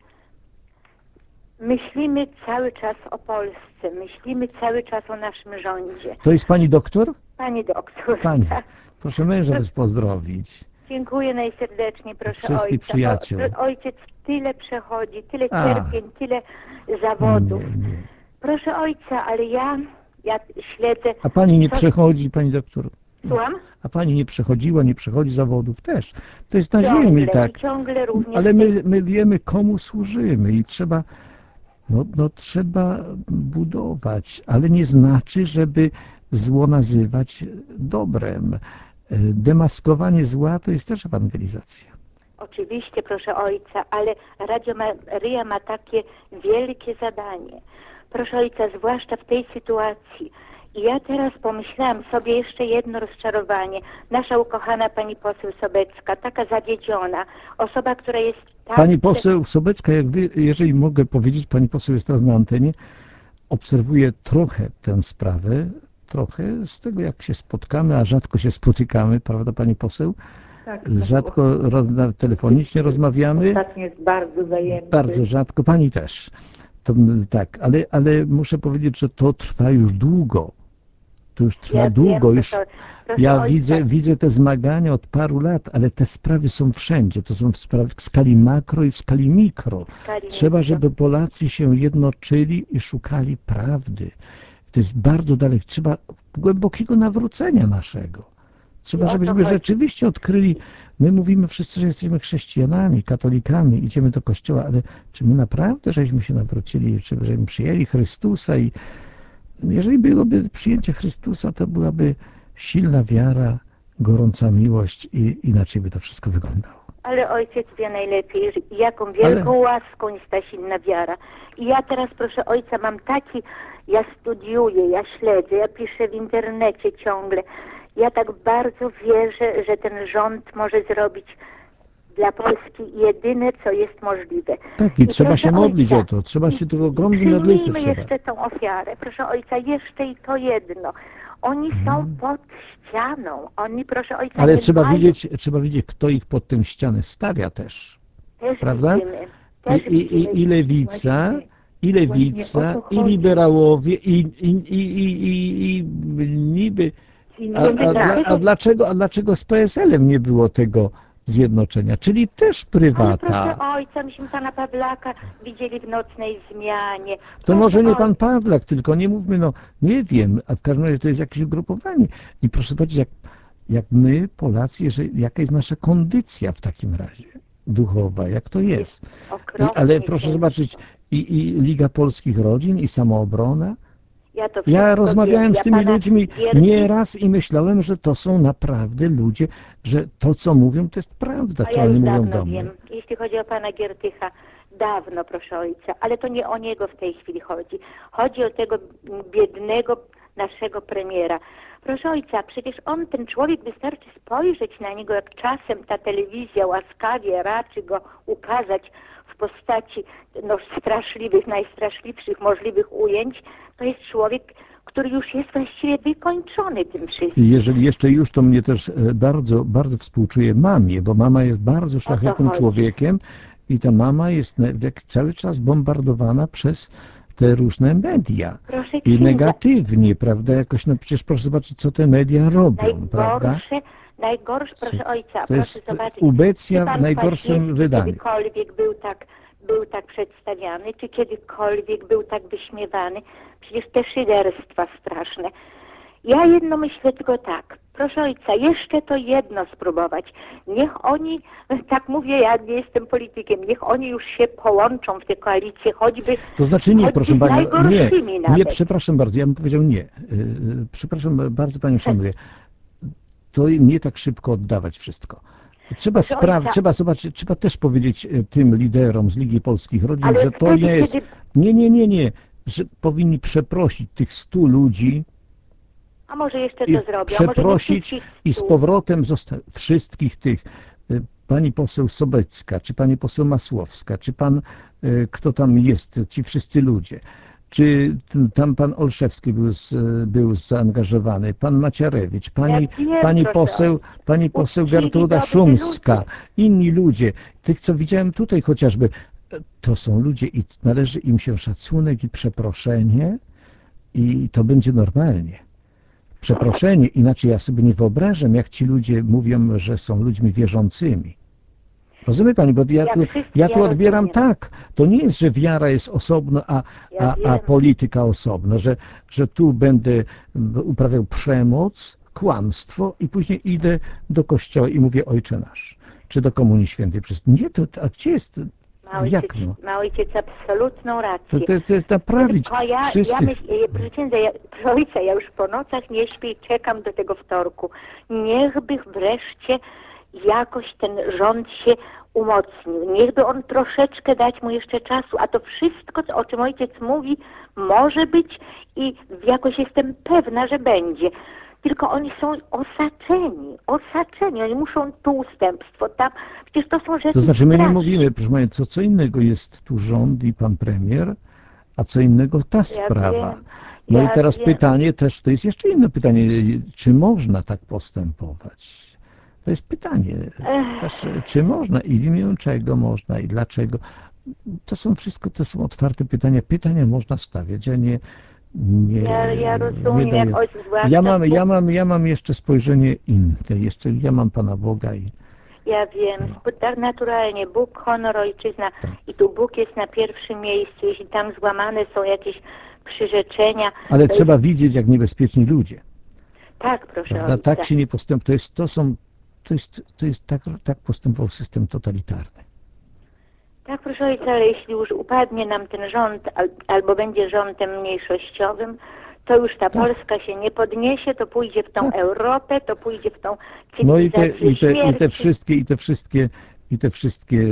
S10: Myślimy cały czas o Polsce, myślimy cały czas o naszym rządzie.
S1: To jest Pani doktor?
S10: Pani doktor.
S1: Pani.
S10: Tak.
S1: Proszę męża też pozdrowić.
S10: Dziękuję najserdeczniej, proszę
S1: Wszystkich
S10: Ojca.
S1: przyjaciół.
S10: Ojciec tyle przechodzi, tyle
S1: A.
S10: cierpień, tyle zawodów.
S1: Nie.
S10: Proszę Ojca, ale ja śledzę...
S1: A Pani nie
S10: co-
S1: przechodzi, Pani doktor?
S10: Słucham?
S1: A Pani nie przechodziła, nie przechodzi zawodów też. To jest na
S10: Ciągle,
S1: ziemi, tak.
S10: i ciągle również.
S1: Ale my wiemy, komu służymy i trzeba, trzeba budować, ale nie znaczy, żeby zło nazywać dobrem. Demaskowanie zła to jest też ewangelizacja.
S10: Oczywiście, proszę Ojca, ale Radio Maryja ma takie wielkie zadanie. Proszę Ojca, zwłaszcza w tej sytuacji. I ja teraz pomyślałam sobie jeszcze jedno rozczarowanie. Nasza ukochana pani poseł Sobecka, taka zawiedziona, osoba, która jest tak...
S1: Pani poseł Sobecka, jeżeli mogę powiedzieć, pani poseł jest teraz na antenie, obserwuje trochę tę sprawę, trochę z tego, jak się spotkamy, a rzadko się spotykamy, prawda pani poseł?
S3: Tak,
S1: Rzadko telefonicznie rozmawiamy.
S3: Ostatnio jest bardzo zajęty.
S1: Bardzo rzadko, pani też. To, tak, ale muszę powiedzieć, że to trwa już długo. To już trwa
S10: Ja
S1: długo.
S10: wiem,
S1: Już
S10: proszę
S1: ja
S10: Ojca.
S1: widzę te zmagania od paru lat, ale te sprawy są wszędzie. To są sprawy w skali makro i w skali mikro. Trzeba, żeby Polacy się jednoczyli i szukali prawdy. To jest bardzo daleko. Trzeba głębokiego nawrócenia naszego. Trzeba, żebyśmy rzeczywiście odkryli, my mówimy wszyscy, że jesteśmy chrześcijanami, katolikami, idziemy do kościoła, ale czy my naprawdę żeśmy się nawrócili, czy żeśmy przyjęli Chrystusa i jeżeli byłoby przyjęcie Chrystusa, to byłaby silna wiara, gorąca miłość i inaczej by to wszystko wyglądało.
S10: Ale Ojciec wie najlepiej, jaką wielką łaską jest ta silna wiara. I ja teraz, proszę Ojca, mam taki, ja studiuję, ja śledzę, ja piszę w internecie ciągle. Ja tak bardzo wierzę, że ten rząd może zrobić dla Polski jedyne, co jest możliwe.
S1: Tak, i trzeba
S10: proszę
S1: się modlić
S10: Ojca,
S1: o to. Trzeba się tu ogromnie modlić.
S10: przyjmijmy jeszcze tą ofiarę. Proszę Ojca, jeszcze i to jedno. Oni są pod ścianą. Oni, proszę Ojca,
S1: Ale
S10: nie
S1: trzeba
S10: mają...
S1: wiedzieć, kto ich pod tę ścianę stawia też.
S10: Też
S1: Prawda?
S10: widzimy, też widzimy.
S1: I lewica, i lewica,
S3: o to
S1: i
S3: chodzi.
S1: liberałowie, i niby... A dlaczego z PSL-em nie było tego zjednoczenia? Czyli też
S10: Ale
S1: prywata.
S10: proszę Ojca, myśmy pana Pawlaka widzieli w nocnej zmianie.
S1: To może nie
S10: Proszę
S1: pan Pawlak, tylko nie mówmy, nie wiem, a w każdym razie to jest jakieś ugrupowanie. I proszę zobaczyć, jak my, Polacy, jaka jest nasza kondycja w takim razie duchowa, jak to jest. Ale proszę zobaczyć, i Liga Polskich Rodzin, i Samoobrona. Ja rozmawiałem z tymi ludźmi nieraz i myślałem, że to są naprawdę ludzie, że to, co mówią, to jest prawda, co oni mówią do mnie.
S10: Wiem, jeśli chodzi o pana Giertycha, dawno, proszę Ojca, ale to nie o niego w tej chwili chodzi. Chodzi o tego biednego naszego premiera. Proszę Ojca, przecież ten człowiek, wystarczy spojrzeć na niego, jak czasem ta telewizja łaskawie raczy go ukazać w postaci straszliwych, najstraszliwszych możliwych ujęć, to jest człowiek, który już jest właściwie wykończony tym wszystkim.
S1: I jeżeli jeszcze już, to mnie też bardzo, bardzo współczuję mamie, bo mama jest bardzo szlachetnym człowiekiem i ta mama jest cały czas bombardowana przez te różne media. I negatywnie, prawda? Jakoś, przecież proszę zobaczyć, co te media robią, prawda?
S10: Najgorsze, proszę Ojca,
S1: to jest
S10: proszę zobaczyć.
S1: ubecja w najgorszym wydaniu.
S10: Kiedykolwiek był tak przedstawiany, czy kiedykolwiek był tak wyśmiewany. Przecież te szyderstwa straszne. Ja jedno myślę tylko tak, proszę ojca, jeszcze to jedno spróbować. Niech oni, tak mówię, ja nie jestem politykiem, niech oni już się połączą w te koalicje, choćby,
S1: To znaczy nie,
S10: choćby
S1: proszę
S10: z
S1: Panią,
S10: najgorszymi
S1: nie,
S10: nawet.
S1: przepraszam bardzo, ja bym powiedział nie. Przepraszam bardzo Panią szanuję. To nie tak szybko oddawać wszystko. Trzeba
S10: Proszę ojca.
S1: trzeba zobaczyć, trzeba też powiedzieć tym liderom z Ligi Polskich Rodzin,
S10: Ale
S1: że to
S10: wtedy,
S1: jest...
S10: kiedy-
S1: Nie, że powinni przeprosić tych 100 ludzi
S10: A może jeszcze
S1: i
S10: to zrobię, a może nie
S1: przeprosić
S10: wszystkich
S1: i z
S10: 100.
S1: powrotem wszystkich tych, pani poseł Sobecka, czy pani poseł Masłowska, czy pan, kto tam jest, ci wszyscy ludzie, czy tam pan Olszewski był zaangażowany, pan Maciarewicz, pani poseł
S10: Uczciwi,
S1: Gertruda
S10: dobrzy
S1: Szumska,
S10: ludzie.
S1: inni ludzie, tych co widziałem tutaj chociażby, to są ludzie i należy im się szacunek i przeproszenie i to będzie normalnie. Przeproszenie, inaczej ja sobie nie wyobrażam, jak ci ludzie mówią, że są ludźmi wierzącymi. Rozumie Pani, bo ja tu odbieram
S10: rozumiem.
S1: tak. To nie jest, że wiara jest osobno, a
S10: wiem.
S1: polityka osobno, że tu będę uprawiał przemoc, kłamstwo i później idę do kościoła i mówię Ojcze Nasz, czy do Komunii Świętej. Nie, a gdzie jest...
S10: Ma ojciec absolutną rację.
S1: To naprawić
S10: Tylko ja
S1: wszyscy.
S10: myślę, proszę księdza, proszę ojca, ja już po nocach nie śpię i czekam do tego wtorku. Niechby wreszcie jakoś ten rząd się umocnił. Niechby on troszeczkę dać mu jeszcze czasu, a to wszystko, o czym ojciec mówi, może być i jakoś jestem pewna, że będzie. Tylko oni są osaczeni, oni muszą tu ustępstwo, tam, przecież to są rzeczy
S1: To znaczy my nie
S10: straszne.
S1: mówimy, proszę Państwa, co innego jest tu rząd i pan premier, a co innego ta sprawa. No i teraz pytanie też, to jest jeszcze inne pytanie, czy można tak postępować? To jest pytanie też, czy można i w imię czego można i dlaczego. To są otwarte pytania. Pytania można stawiać, a nie
S10: Ja rozumiem,
S1: nie daję.
S10: jak ojciec zwłaszcza...
S1: Ja mam jeszcze spojrzenie inne, ja mam Pana Boga i
S10: Ja wiem, tak naturalnie, Bóg, honor, ojczyzna i tu Bóg jest na pierwszym miejscu, jeśli tam złamane są jakieś przyrzeczenia.
S1: ale
S10: to
S1: trzeba widzieć, jak niebezpieczni ludzie.
S10: Tak, proszę
S1: Prawda?
S10: ojca.
S1: Tak się nie postępuje. To jest tak postępował system totalitarny.
S10: Tak, proszę ojca, ale jeśli już upadnie nam ten rząd, albo będzie rządem mniejszościowym, to już ta Polska się nie podniesie, to pójdzie w tą Europę, to pójdzie w tą
S1: No
S10: cywilizację śmierci.
S1: i te wszystkie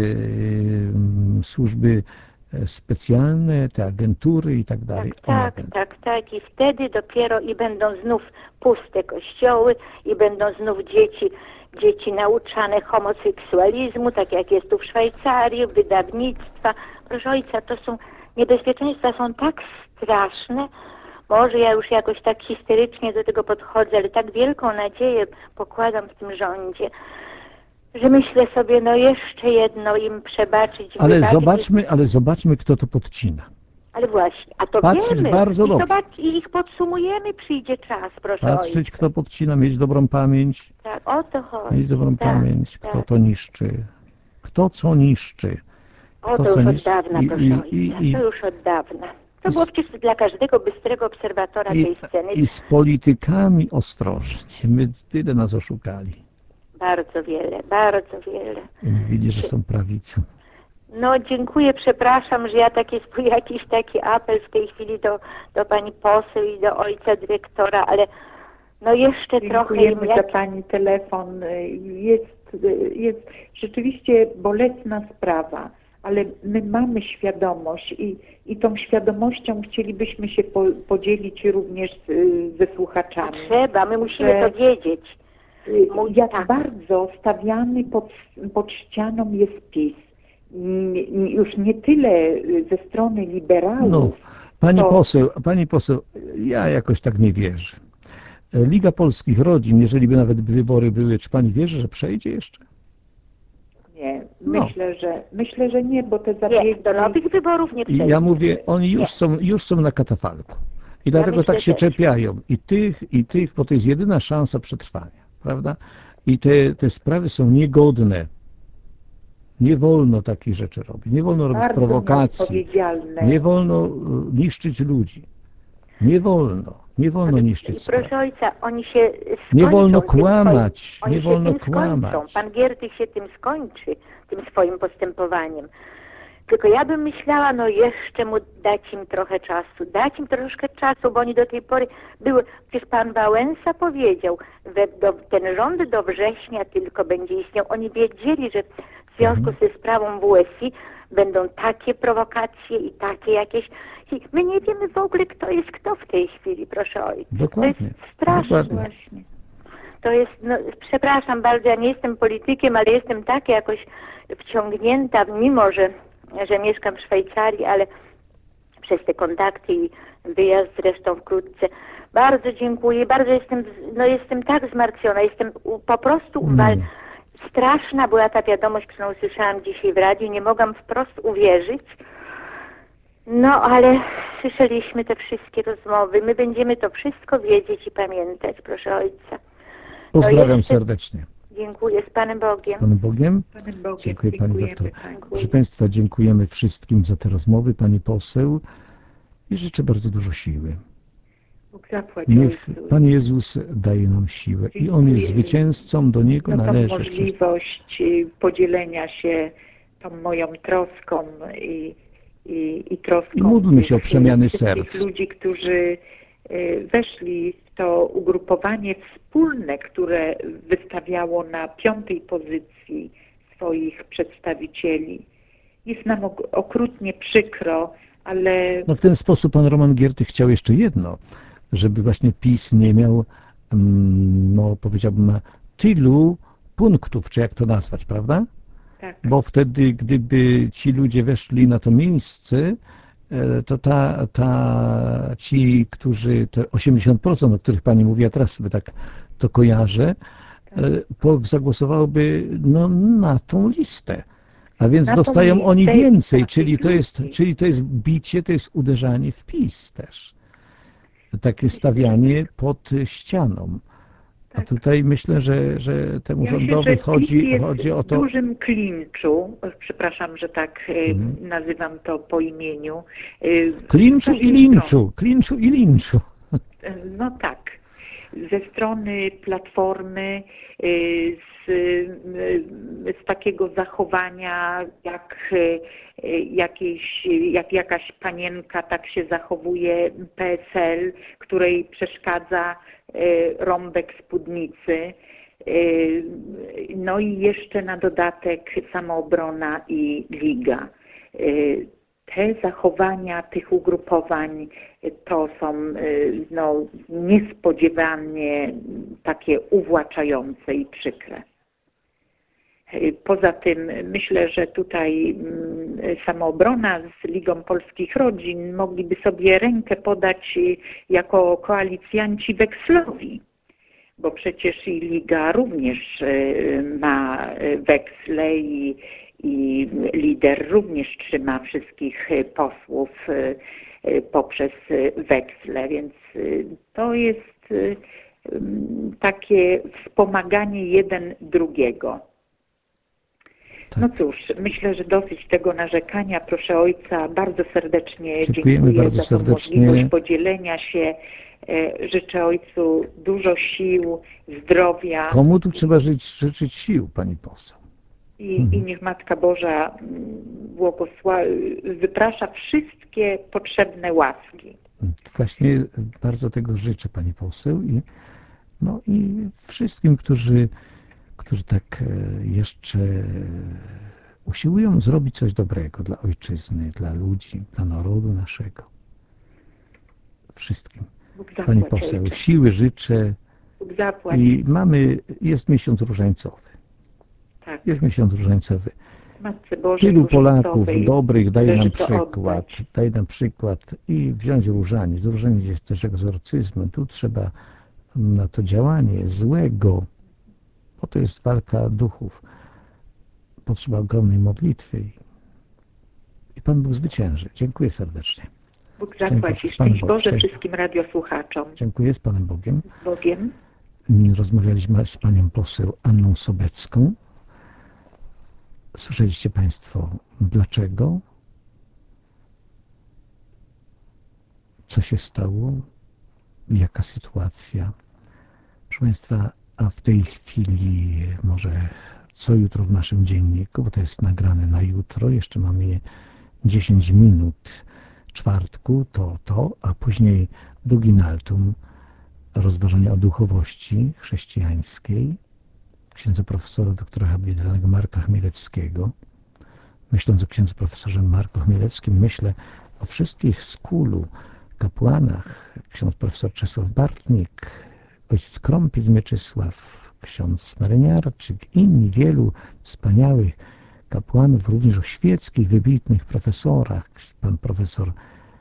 S1: służby specjalne, te agentury i tak dalej.
S10: Tak. I wtedy dopiero i będą znów puste kościoły i będą znów dzieci nauczane homoseksualizmu, tak jak jest tu w Szwajcarii, wydawnictwa. Proszę ojca, to są niebezpieczeństwa, są tak straszne. Może ja już jakoś tak histerycznie do tego podchodzę, ale tak wielką nadzieję pokładam w tym rządzie, że myślę sobie, no jeszcze jedno im przebaczyć.
S1: Ale zobaczmy, kto to podcina.
S10: Ale właśnie, a to
S1: Patrzeć
S10: wiemy.
S1: bardzo dobrze.
S10: I ich podsumujemy, przyjdzie czas, proszę
S1: Patrzeć,
S10: ojca.
S1: kto podcina, mieć dobrą pamięć.
S10: Tak, o to chodzi.
S1: Mieć dobrą pamięć, kto to niszczy. Kto co niszczy.
S10: To już od dawna, proszę ojca. To już od dawna. To było przecież dla każdego bystrego obserwatora tej sceny.
S1: I z politykami ostrożnie. My tyle nas oszukali.
S10: Bardzo wiele, bardzo wiele.
S1: Mówili, że są prawicą.
S10: No dziękuję, przepraszam, że ja jakiś taki apel w tej chwili do pani poseł i do ojca dyrektora, ale no jeszcze trochę im...
S3: Dziękujemy za pani telefon. Jest rzeczywiście bolesna sprawa, ale my mamy świadomość i tą świadomością chcielibyśmy się podzielić również ze słuchaczami.
S10: Trzeba, my musimy to wiedzieć.
S3: Jak bardzo stawiany pod ścianą jest PiS. Już nie tyle ze strony liberałów.
S1: No, pani poseł, ja jakoś tak nie wierzę. Liga Polskich Rodzin, jeżeli by nawet wybory były, czy pani wierzy, że przejdzie jeszcze?
S3: Nie, myślę, że nie, bo te zabiegi...
S10: Nie, do nowych wyborów nie przejdzie.
S1: Ja mówię, oni już są na katafalku. I dlatego tak się czepiają. I tych, bo to jest jedyna szansa przetrwania, prawda? I te sprawy są niegodne. Nie wolno takich rzeczy robić. Nie wolno robić prowokacji. Nie wolno niszczyć ludzi. Nie wolno. Nie wolno niszczyć spraw.
S10: Proszę ojca, oni się skończą.
S1: Nie wolno
S10: tym
S1: kłamać,
S10: swoim,
S1: nie
S10: oni
S1: wolno
S10: się tym
S1: kłamać.
S10: skończą. Pan Giertych się tym skończy, tym swoim postępowaniem. Tylko ja bym myślała, no jeszcze mu dać im trochę czasu, bo oni do tej pory były, przecież pan Wałęsa powiedział, ten rząd do września tylko będzie istniał. Oni wiedzieli, że w związku ze sprawą WSI będą takie prowokacje i takie jakieś... My nie wiemy w ogóle, kto jest kto w tej chwili, proszę ojca.
S1: Dokładnie.
S10: To jest straszne.
S1: Dokładnie.
S10: To jest, no, przepraszam bardzo, ja nie jestem politykiem, ale jestem tak jakoś wciągnięta, mimo że mieszkam w Szwajcarii, ale przez te kontakty i wyjazd zresztą wkrótce. Bardzo dziękuję, bardzo jestem tak zmartwiona, jestem po prostu straszna była ta wiadomość, którą usłyszałam dzisiaj w radiu, nie mogłam wprost uwierzyć. No, ale słyszeliśmy te wszystkie rozmowy, my będziemy to wszystko wiedzieć i pamiętać, proszę ojca.
S1: Pozdrawiam serdecznie.
S10: Dziękuję, z Panem Bogiem.
S1: Z Panem Bogiem.
S3: Panem Bogiem.
S1: Dziękuję Pani doktor.
S3: Pani.
S1: Proszę Państwa, dziękujemy wszystkim za te rozmowy, Pani poseł, i życzę bardzo dużo siły.
S3: Bóg zapłać
S1: Niech
S3: ojcu.
S1: Pan Jezus daje nam siłę i On jest zwycięzcą, do Niego
S3: Za tą
S1: należy.
S3: możliwość podzielenia się tą moją troską i troską
S1: I módlmy się o przemiany
S3: wszystkich
S1: serc.
S3: ludzi, którzy weszli w to ugrupowanie wspólne, które wystawiało na 5. pozycji swoich przedstawicieli. Jest nam okrutnie przykro, ale...
S1: No w ten sposób Pan Roman Giertych chciał jeszcze jedno, żeby właśnie PiS nie miał, no powiedziałbym, tylu punktów, czy jak to nazwać, prawda?
S3: Tak.
S1: Bo wtedy, gdyby ci ludzie weszli na to miejsce, to ci, którzy, te 80%, o których Pani mówi, ja teraz sobie tak to kojarzę, zagłosowałoby no, na tą listę. A więc dostają oni więcej, czyli to jest bicie, to jest uderzanie w PiS też. Takie stawianie pod ścianą. A tutaj myślę, że temu rządowi chodzi o to...
S3: w dużym klinczu, przepraszam, że tak nazywam to po imieniu.
S1: Klinczu i linczu.
S3: No tak. Ze strony Platformy, z takiego zachowania, jak jakaś panienka tak się zachowuje PSL, której przeszkadza rąbek spódnicy. No i jeszcze na dodatek Samoobrona i Liga. Te zachowania tych ugrupowań to są no, niespodziewanie takie uwłaczające i przykre. Poza tym myślę, że tutaj Samoobrona z Ligą Polskich Rodzin mogliby sobie rękę podać jako koalicjanci wekslowi, bo przecież i Liga również ma weksle i lider również trzyma wszystkich posłów poprzez weksle, więc to jest takie wspomaganie jeden drugiego. No cóż, myślę, że dosyć tego narzekania. Proszę ojca, bardzo serdecznie dziękuję za tę możliwość podzielenia się. Życzę ojcu dużo sił, zdrowia.
S1: Komu tu trzeba życzyć sił, pani poseł?
S3: I niech Matka Boża wyprasza wszystkie potrzebne łaski.
S1: Właśnie bardzo tego życzę, pani poseł, i wszystkim, którzy tak jeszcze usiłują zrobić coś dobrego dla ojczyzny, dla ludzi, dla narodu naszego. Wszystkim. Pani poseł, ojcze. Siły życzę.
S3: Bóg zapłać.
S1: I jest miesiąc różańcowy.
S3: Tak.
S1: Jest miesiąc różańcowy.
S3: Matce Bożej
S1: Tylu Polaków dobrych daje nam przykład i wziąć różaniec. Różaniec jest też egzorcyzmem. Tu trzeba na to działanie złego, bo to jest walka duchów. Potrzeba ogromnej modlitwy i Pan Bóg zwycięży. Dziękuję serdecznie.
S3: Bóg zapłaci. Szczęść Boże wszystkim radiosłuchaczom.
S1: Dziękuję, z Panem Bogiem.
S3: Z Bogiem.
S1: Rozmawialiśmy z Panią poseł Anną Sobecką. Słyszeliście Państwo dlaczego? Co się stało? jaka sytuacja. Proszę Państwa, a w tej chwili może co jutro w naszym dzienniku, bo to jest nagrane na jutro, jeszcze mamy 10 minut czwartku, a później Duginaltum, rozważania o duchowości chrześcijańskiej, księdza profesora doktora habilitowanego Marka Chmielewskiego. Myśląc o księdzu profesorze Marku Chmielewskim, myślę o wszystkich z KUL-u, kapłanach, ksiądz profesor Czesław Bartnik, ojciec Krąpiec Mieczysław, ksiądz Maryniarczyk, inni wielu wspaniałych kapłanów, również o świeckich, wybitnych profesorach, pan profesor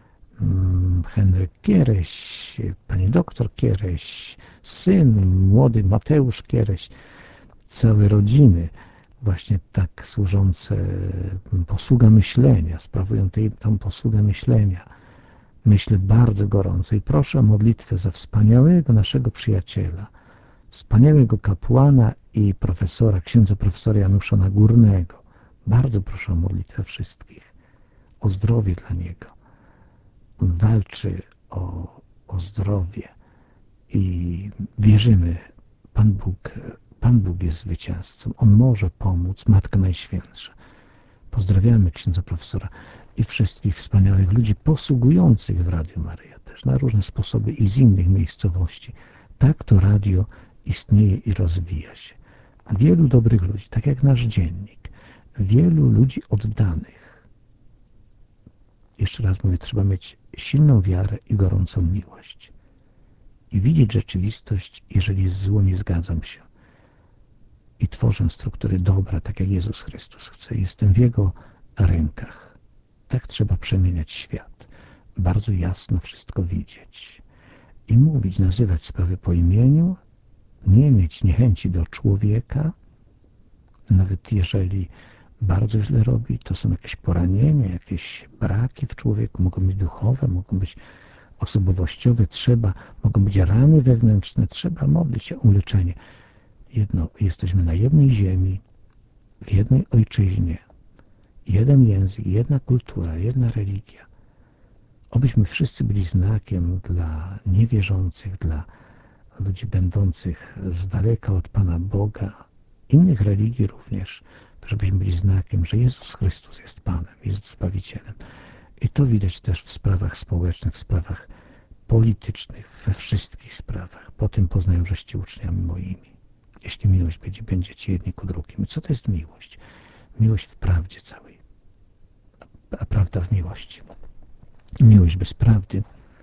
S1: Henryk Kiereś, pani doktor Kiereś, syn młody Mateusz Kiereś, całe rodziny właśnie tak służące posługa myślenia, sprawują tą posługę myślenia. Myślę bardzo gorąco i proszę o modlitwę za wspaniałego naszego przyjaciela, wspaniałego kapłana i profesora, księdza profesora Janusza Nagórnego. Bardzo proszę o modlitwę wszystkich, o zdrowie dla niego. On walczy o zdrowie i wierzymy, Pan Bóg jest zwycięzcą. On może pomóc, Matka Najświętsza. Pozdrawiamy księdza profesora i wszystkich wspaniałych ludzi posługujących w Radiu Maryja też na różne sposoby i z innych miejscowości. Tak to radio istnieje i rozwija się. Wielu dobrych ludzi, tak jak nasz dziennik, wielu ludzi oddanych. Jeszcze raz mówię, trzeba mieć silną wiarę i gorącą miłość. I widzieć rzeczywistość, jeżeli jest zło, nie zgadzam się. I tworzę struktury dobra, tak jak Jezus Chrystus chce. Jestem w Jego rękach. Tak trzeba przemieniać świat. Bardzo jasno wszystko widzieć. I mówić, nazywać sprawy po imieniu, nie mieć niechęci do człowieka, nawet jeżeli bardzo źle robi, to są jakieś poranienia, jakieś braki w człowieku, mogą być duchowe, mogą być osobowościowe, mogą być rany wewnętrzne, trzeba modlić się o uleczenie. Jesteśmy na jednej ziemi, w jednej ojczyźnie, jeden język, jedna kultura, jedna religia. Obyśmy wszyscy byli znakiem dla niewierzących, dla ludzi będących z daleka od Pana Boga, innych religii również, żebyśmy byli znakiem, że Jezus Chrystus jest Panem, jest Zbawicielem. I to widać też w sprawach społecznych, w sprawach politycznych, we wszystkich sprawach. Po tym poznają, żeście uczniami moimi. Jeśli miłość będziecie jedni ku drugim. I co to jest miłość? Miłość w prawdzie całej, a prawda w miłości. Miłość bez prawdy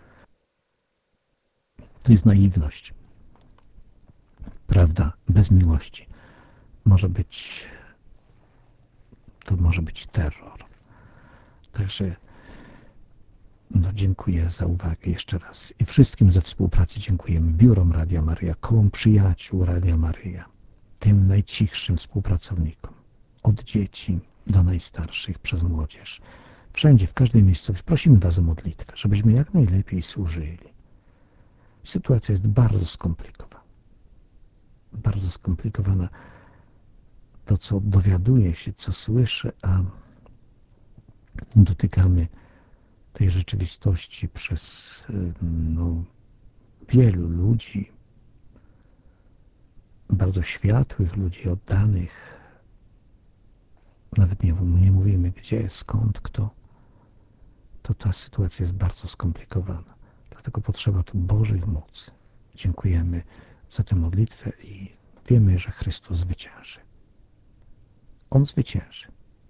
S1: to jest naiwność. Prawda bez miłości może być terror. Także dziękuję za uwagę jeszcze raz. I wszystkim za współpracę dziękujemy. Biurom Radia Maryja, kołom przyjaciół Radia Maryja, tym najcichszym współpracownikom, od dzieci do najstarszych, przez młodzież. Wszędzie, w każdej miejscowości prosimy Was o modlitwę, żebyśmy jak najlepiej służyli. Sytuacja jest bardzo skomplikowana. Bardzo skomplikowana. To, co dowiaduję się, co słyszę, a dotykamy tej rzeczywistości przez wielu ludzi, bardzo światłych ludzi, oddanych. Nawet nie mówimy gdzie, skąd, kto. To ta sytuacja jest bardzo skomplikowana. Dlatego potrzeba tu Bożej mocy. Dziękujemy za tę modlitwę i wiemy, że Chrystus zwycięży. On zwycięży.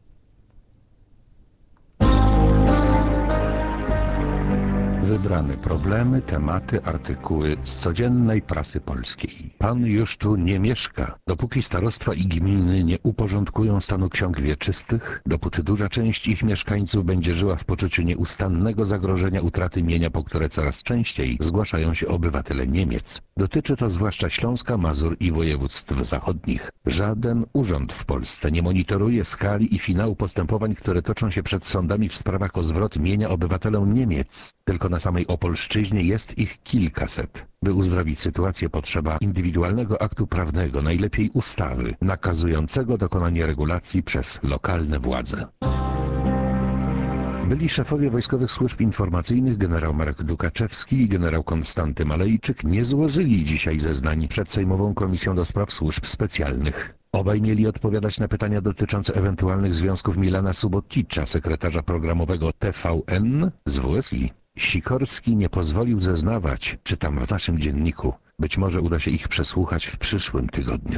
S11: Wybrane problemy, tematy, artykuły z codziennej prasy polskiej. Pan już tu nie mieszka. Dopóki starostwa i gminy nie uporządkują stanu ksiąg wieczystych, dopóty duża część ich mieszkańców będzie żyła w poczuciu nieustannego zagrożenia utraty mienia, po które coraz częściej zgłaszają się obywatele Niemiec. Dotyczy to zwłaszcza Śląska, Mazur i województw zachodnich. Żaden urząd w Polsce nie monitoruje skali i finału postępowań, które toczą się przed sądami w sprawach o zwrot mienia obywatelom Niemiec. Tylko na samej Opolszczyźnie jest ich kilkaset. By uzdrowić sytuację, potrzeba indywidualnego aktu prawnego, najlepiej ustawy, nakazującego dokonanie regulacji przez lokalne władze. Byli szefowie wojskowych służb informacyjnych generał Marek Dukaczewski i generał Konstanty Malejczyk nie złożyli dzisiaj zeznań przed Sejmową Komisją do Spraw Służb Specjalnych. Obaj mieli odpowiadać na pytania dotyczące ewentualnych związków Milana Suboticza, sekretarza programowego TVN z WSI. Sikorski nie pozwolił zeznawać, czytam w naszym dzienniku. Być może uda się ich przesłuchać w przyszłym tygodniu.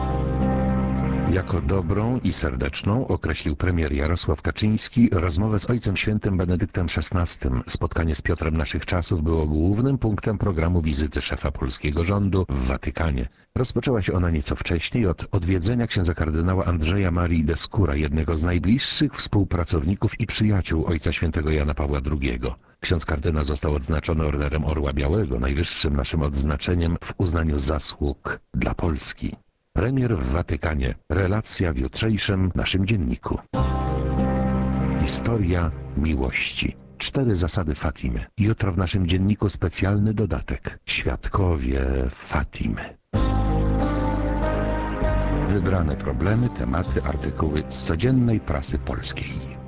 S11: Jako dobrą i serdeczną określił premier Jarosław Kaczyński rozmowę z Ojcem Świętym Benedyktem XVI. Spotkanie z Piotrem naszych czasów było głównym punktem programu wizyty szefa polskiego rządu w Watykanie. Rozpoczęła się ona nieco wcześniej od odwiedzenia księdza kardynała Andrzeja Marii Descura, jednego z najbliższych współpracowników i przyjaciół Ojca Świętego Jana Pawła II. Ksiądz kardynał został odznaczony Orderem Orła Białego, najwyższym naszym odznaczeniem w uznaniu zasług dla Polski. Premier w Watykanie. Relacja w jutrzejszym naszym dzienniku. Historia miłości. 4 zasady Fatimy. Jutro w naszym dzienniku specjalny dodatek. Świadkowie Fatimy. Wybrane problemy, tematy, artykuły z codziennej prasy polskiej.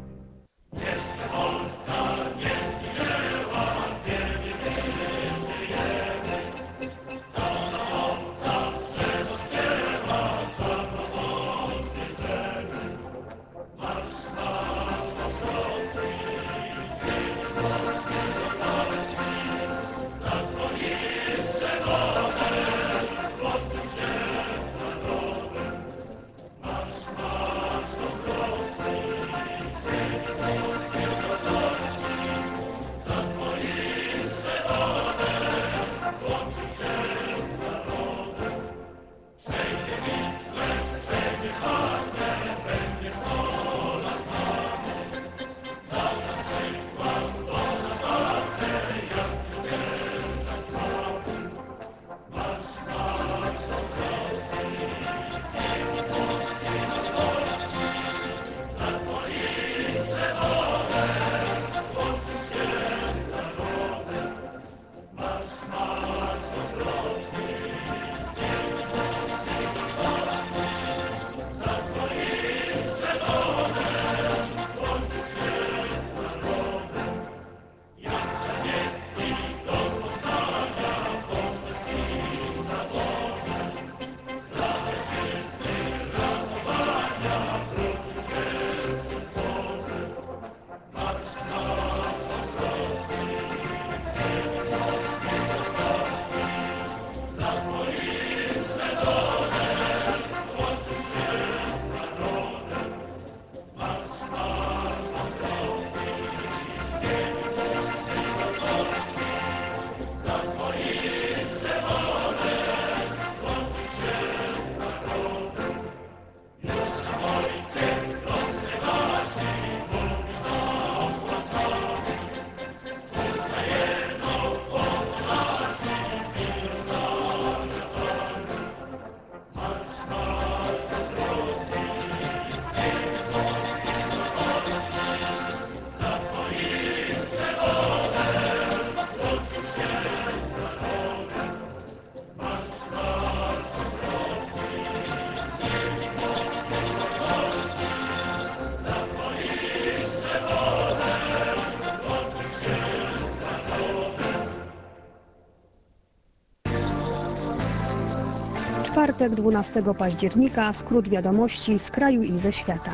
S12: Czwartek 12 października, skrót wiadomości z kraju i ze świata.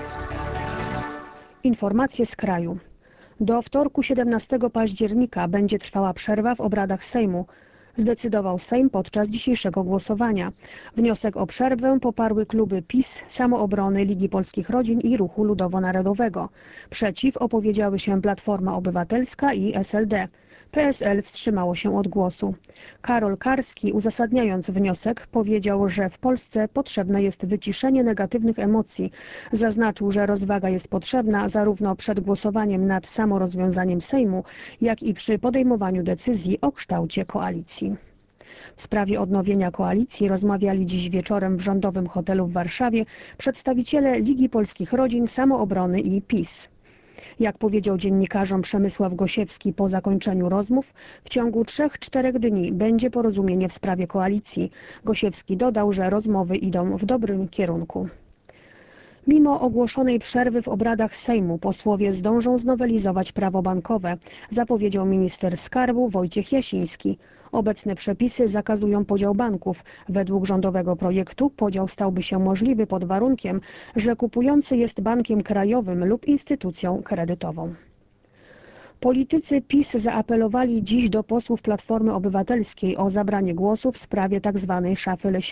S12: Informacje z kraju. Do wtorku 17 października będzie trwała przerwa w obradach Sejmu. Zdecydował Sejm podczas dzisiejszego głosowania. Wniosek o przerwę poparły kluby PiS, Samoobrony, Ligi Polskich Rodzin i Ruchu Ludowo-Narodowego. Przeciw opowiedziały się Platforma Obywatelska i SLD. PSL wstrzymało się od głosu. Karol Karski, uzasadniając wniosek, powiedział, że w Polsce potrzebne jest wyciszenie negatywnych emocji. Zaznaczył, że rozwaga jest potrzebna zarówno przed głosowaniem nad samorozwiązaniem Sejmu, jak i przy podejmowaniu decyzji o kształcie koalicji. W sprawie odnowienia koalicji rozmawiali dziś wieczorem w rządowym hotelu w Warszawie przedstawiciele Ligi Polskich Rodzin, Samoobrony i PiS. Jak powiedział dziennikarzom Przemysław Gosiewski po zakończeniu rozmów, w ciągu 3-4 dni będzie porozumienie w sprawie koalicji. Gosiewski dodał, że rozmowy idą w dobrym kierunku. Mimo ogłoszonej przerwy w obradach Sejmu posłowie zdążą znowelizować prawo bankowe, zapowiedział minister skarbu Wojciech Jasiński. Obecne przepisy zakazują podziału banków. Według rządowego projektu podział stałby się możliwy pod warunkiem, że kupujący jest bankiem krajowym lub instytucją kredytową. Politycy PiS zaapelowali dziś do posłów Platformy Obywatelskiej o zabranie głosu w sprawie tzw. szafy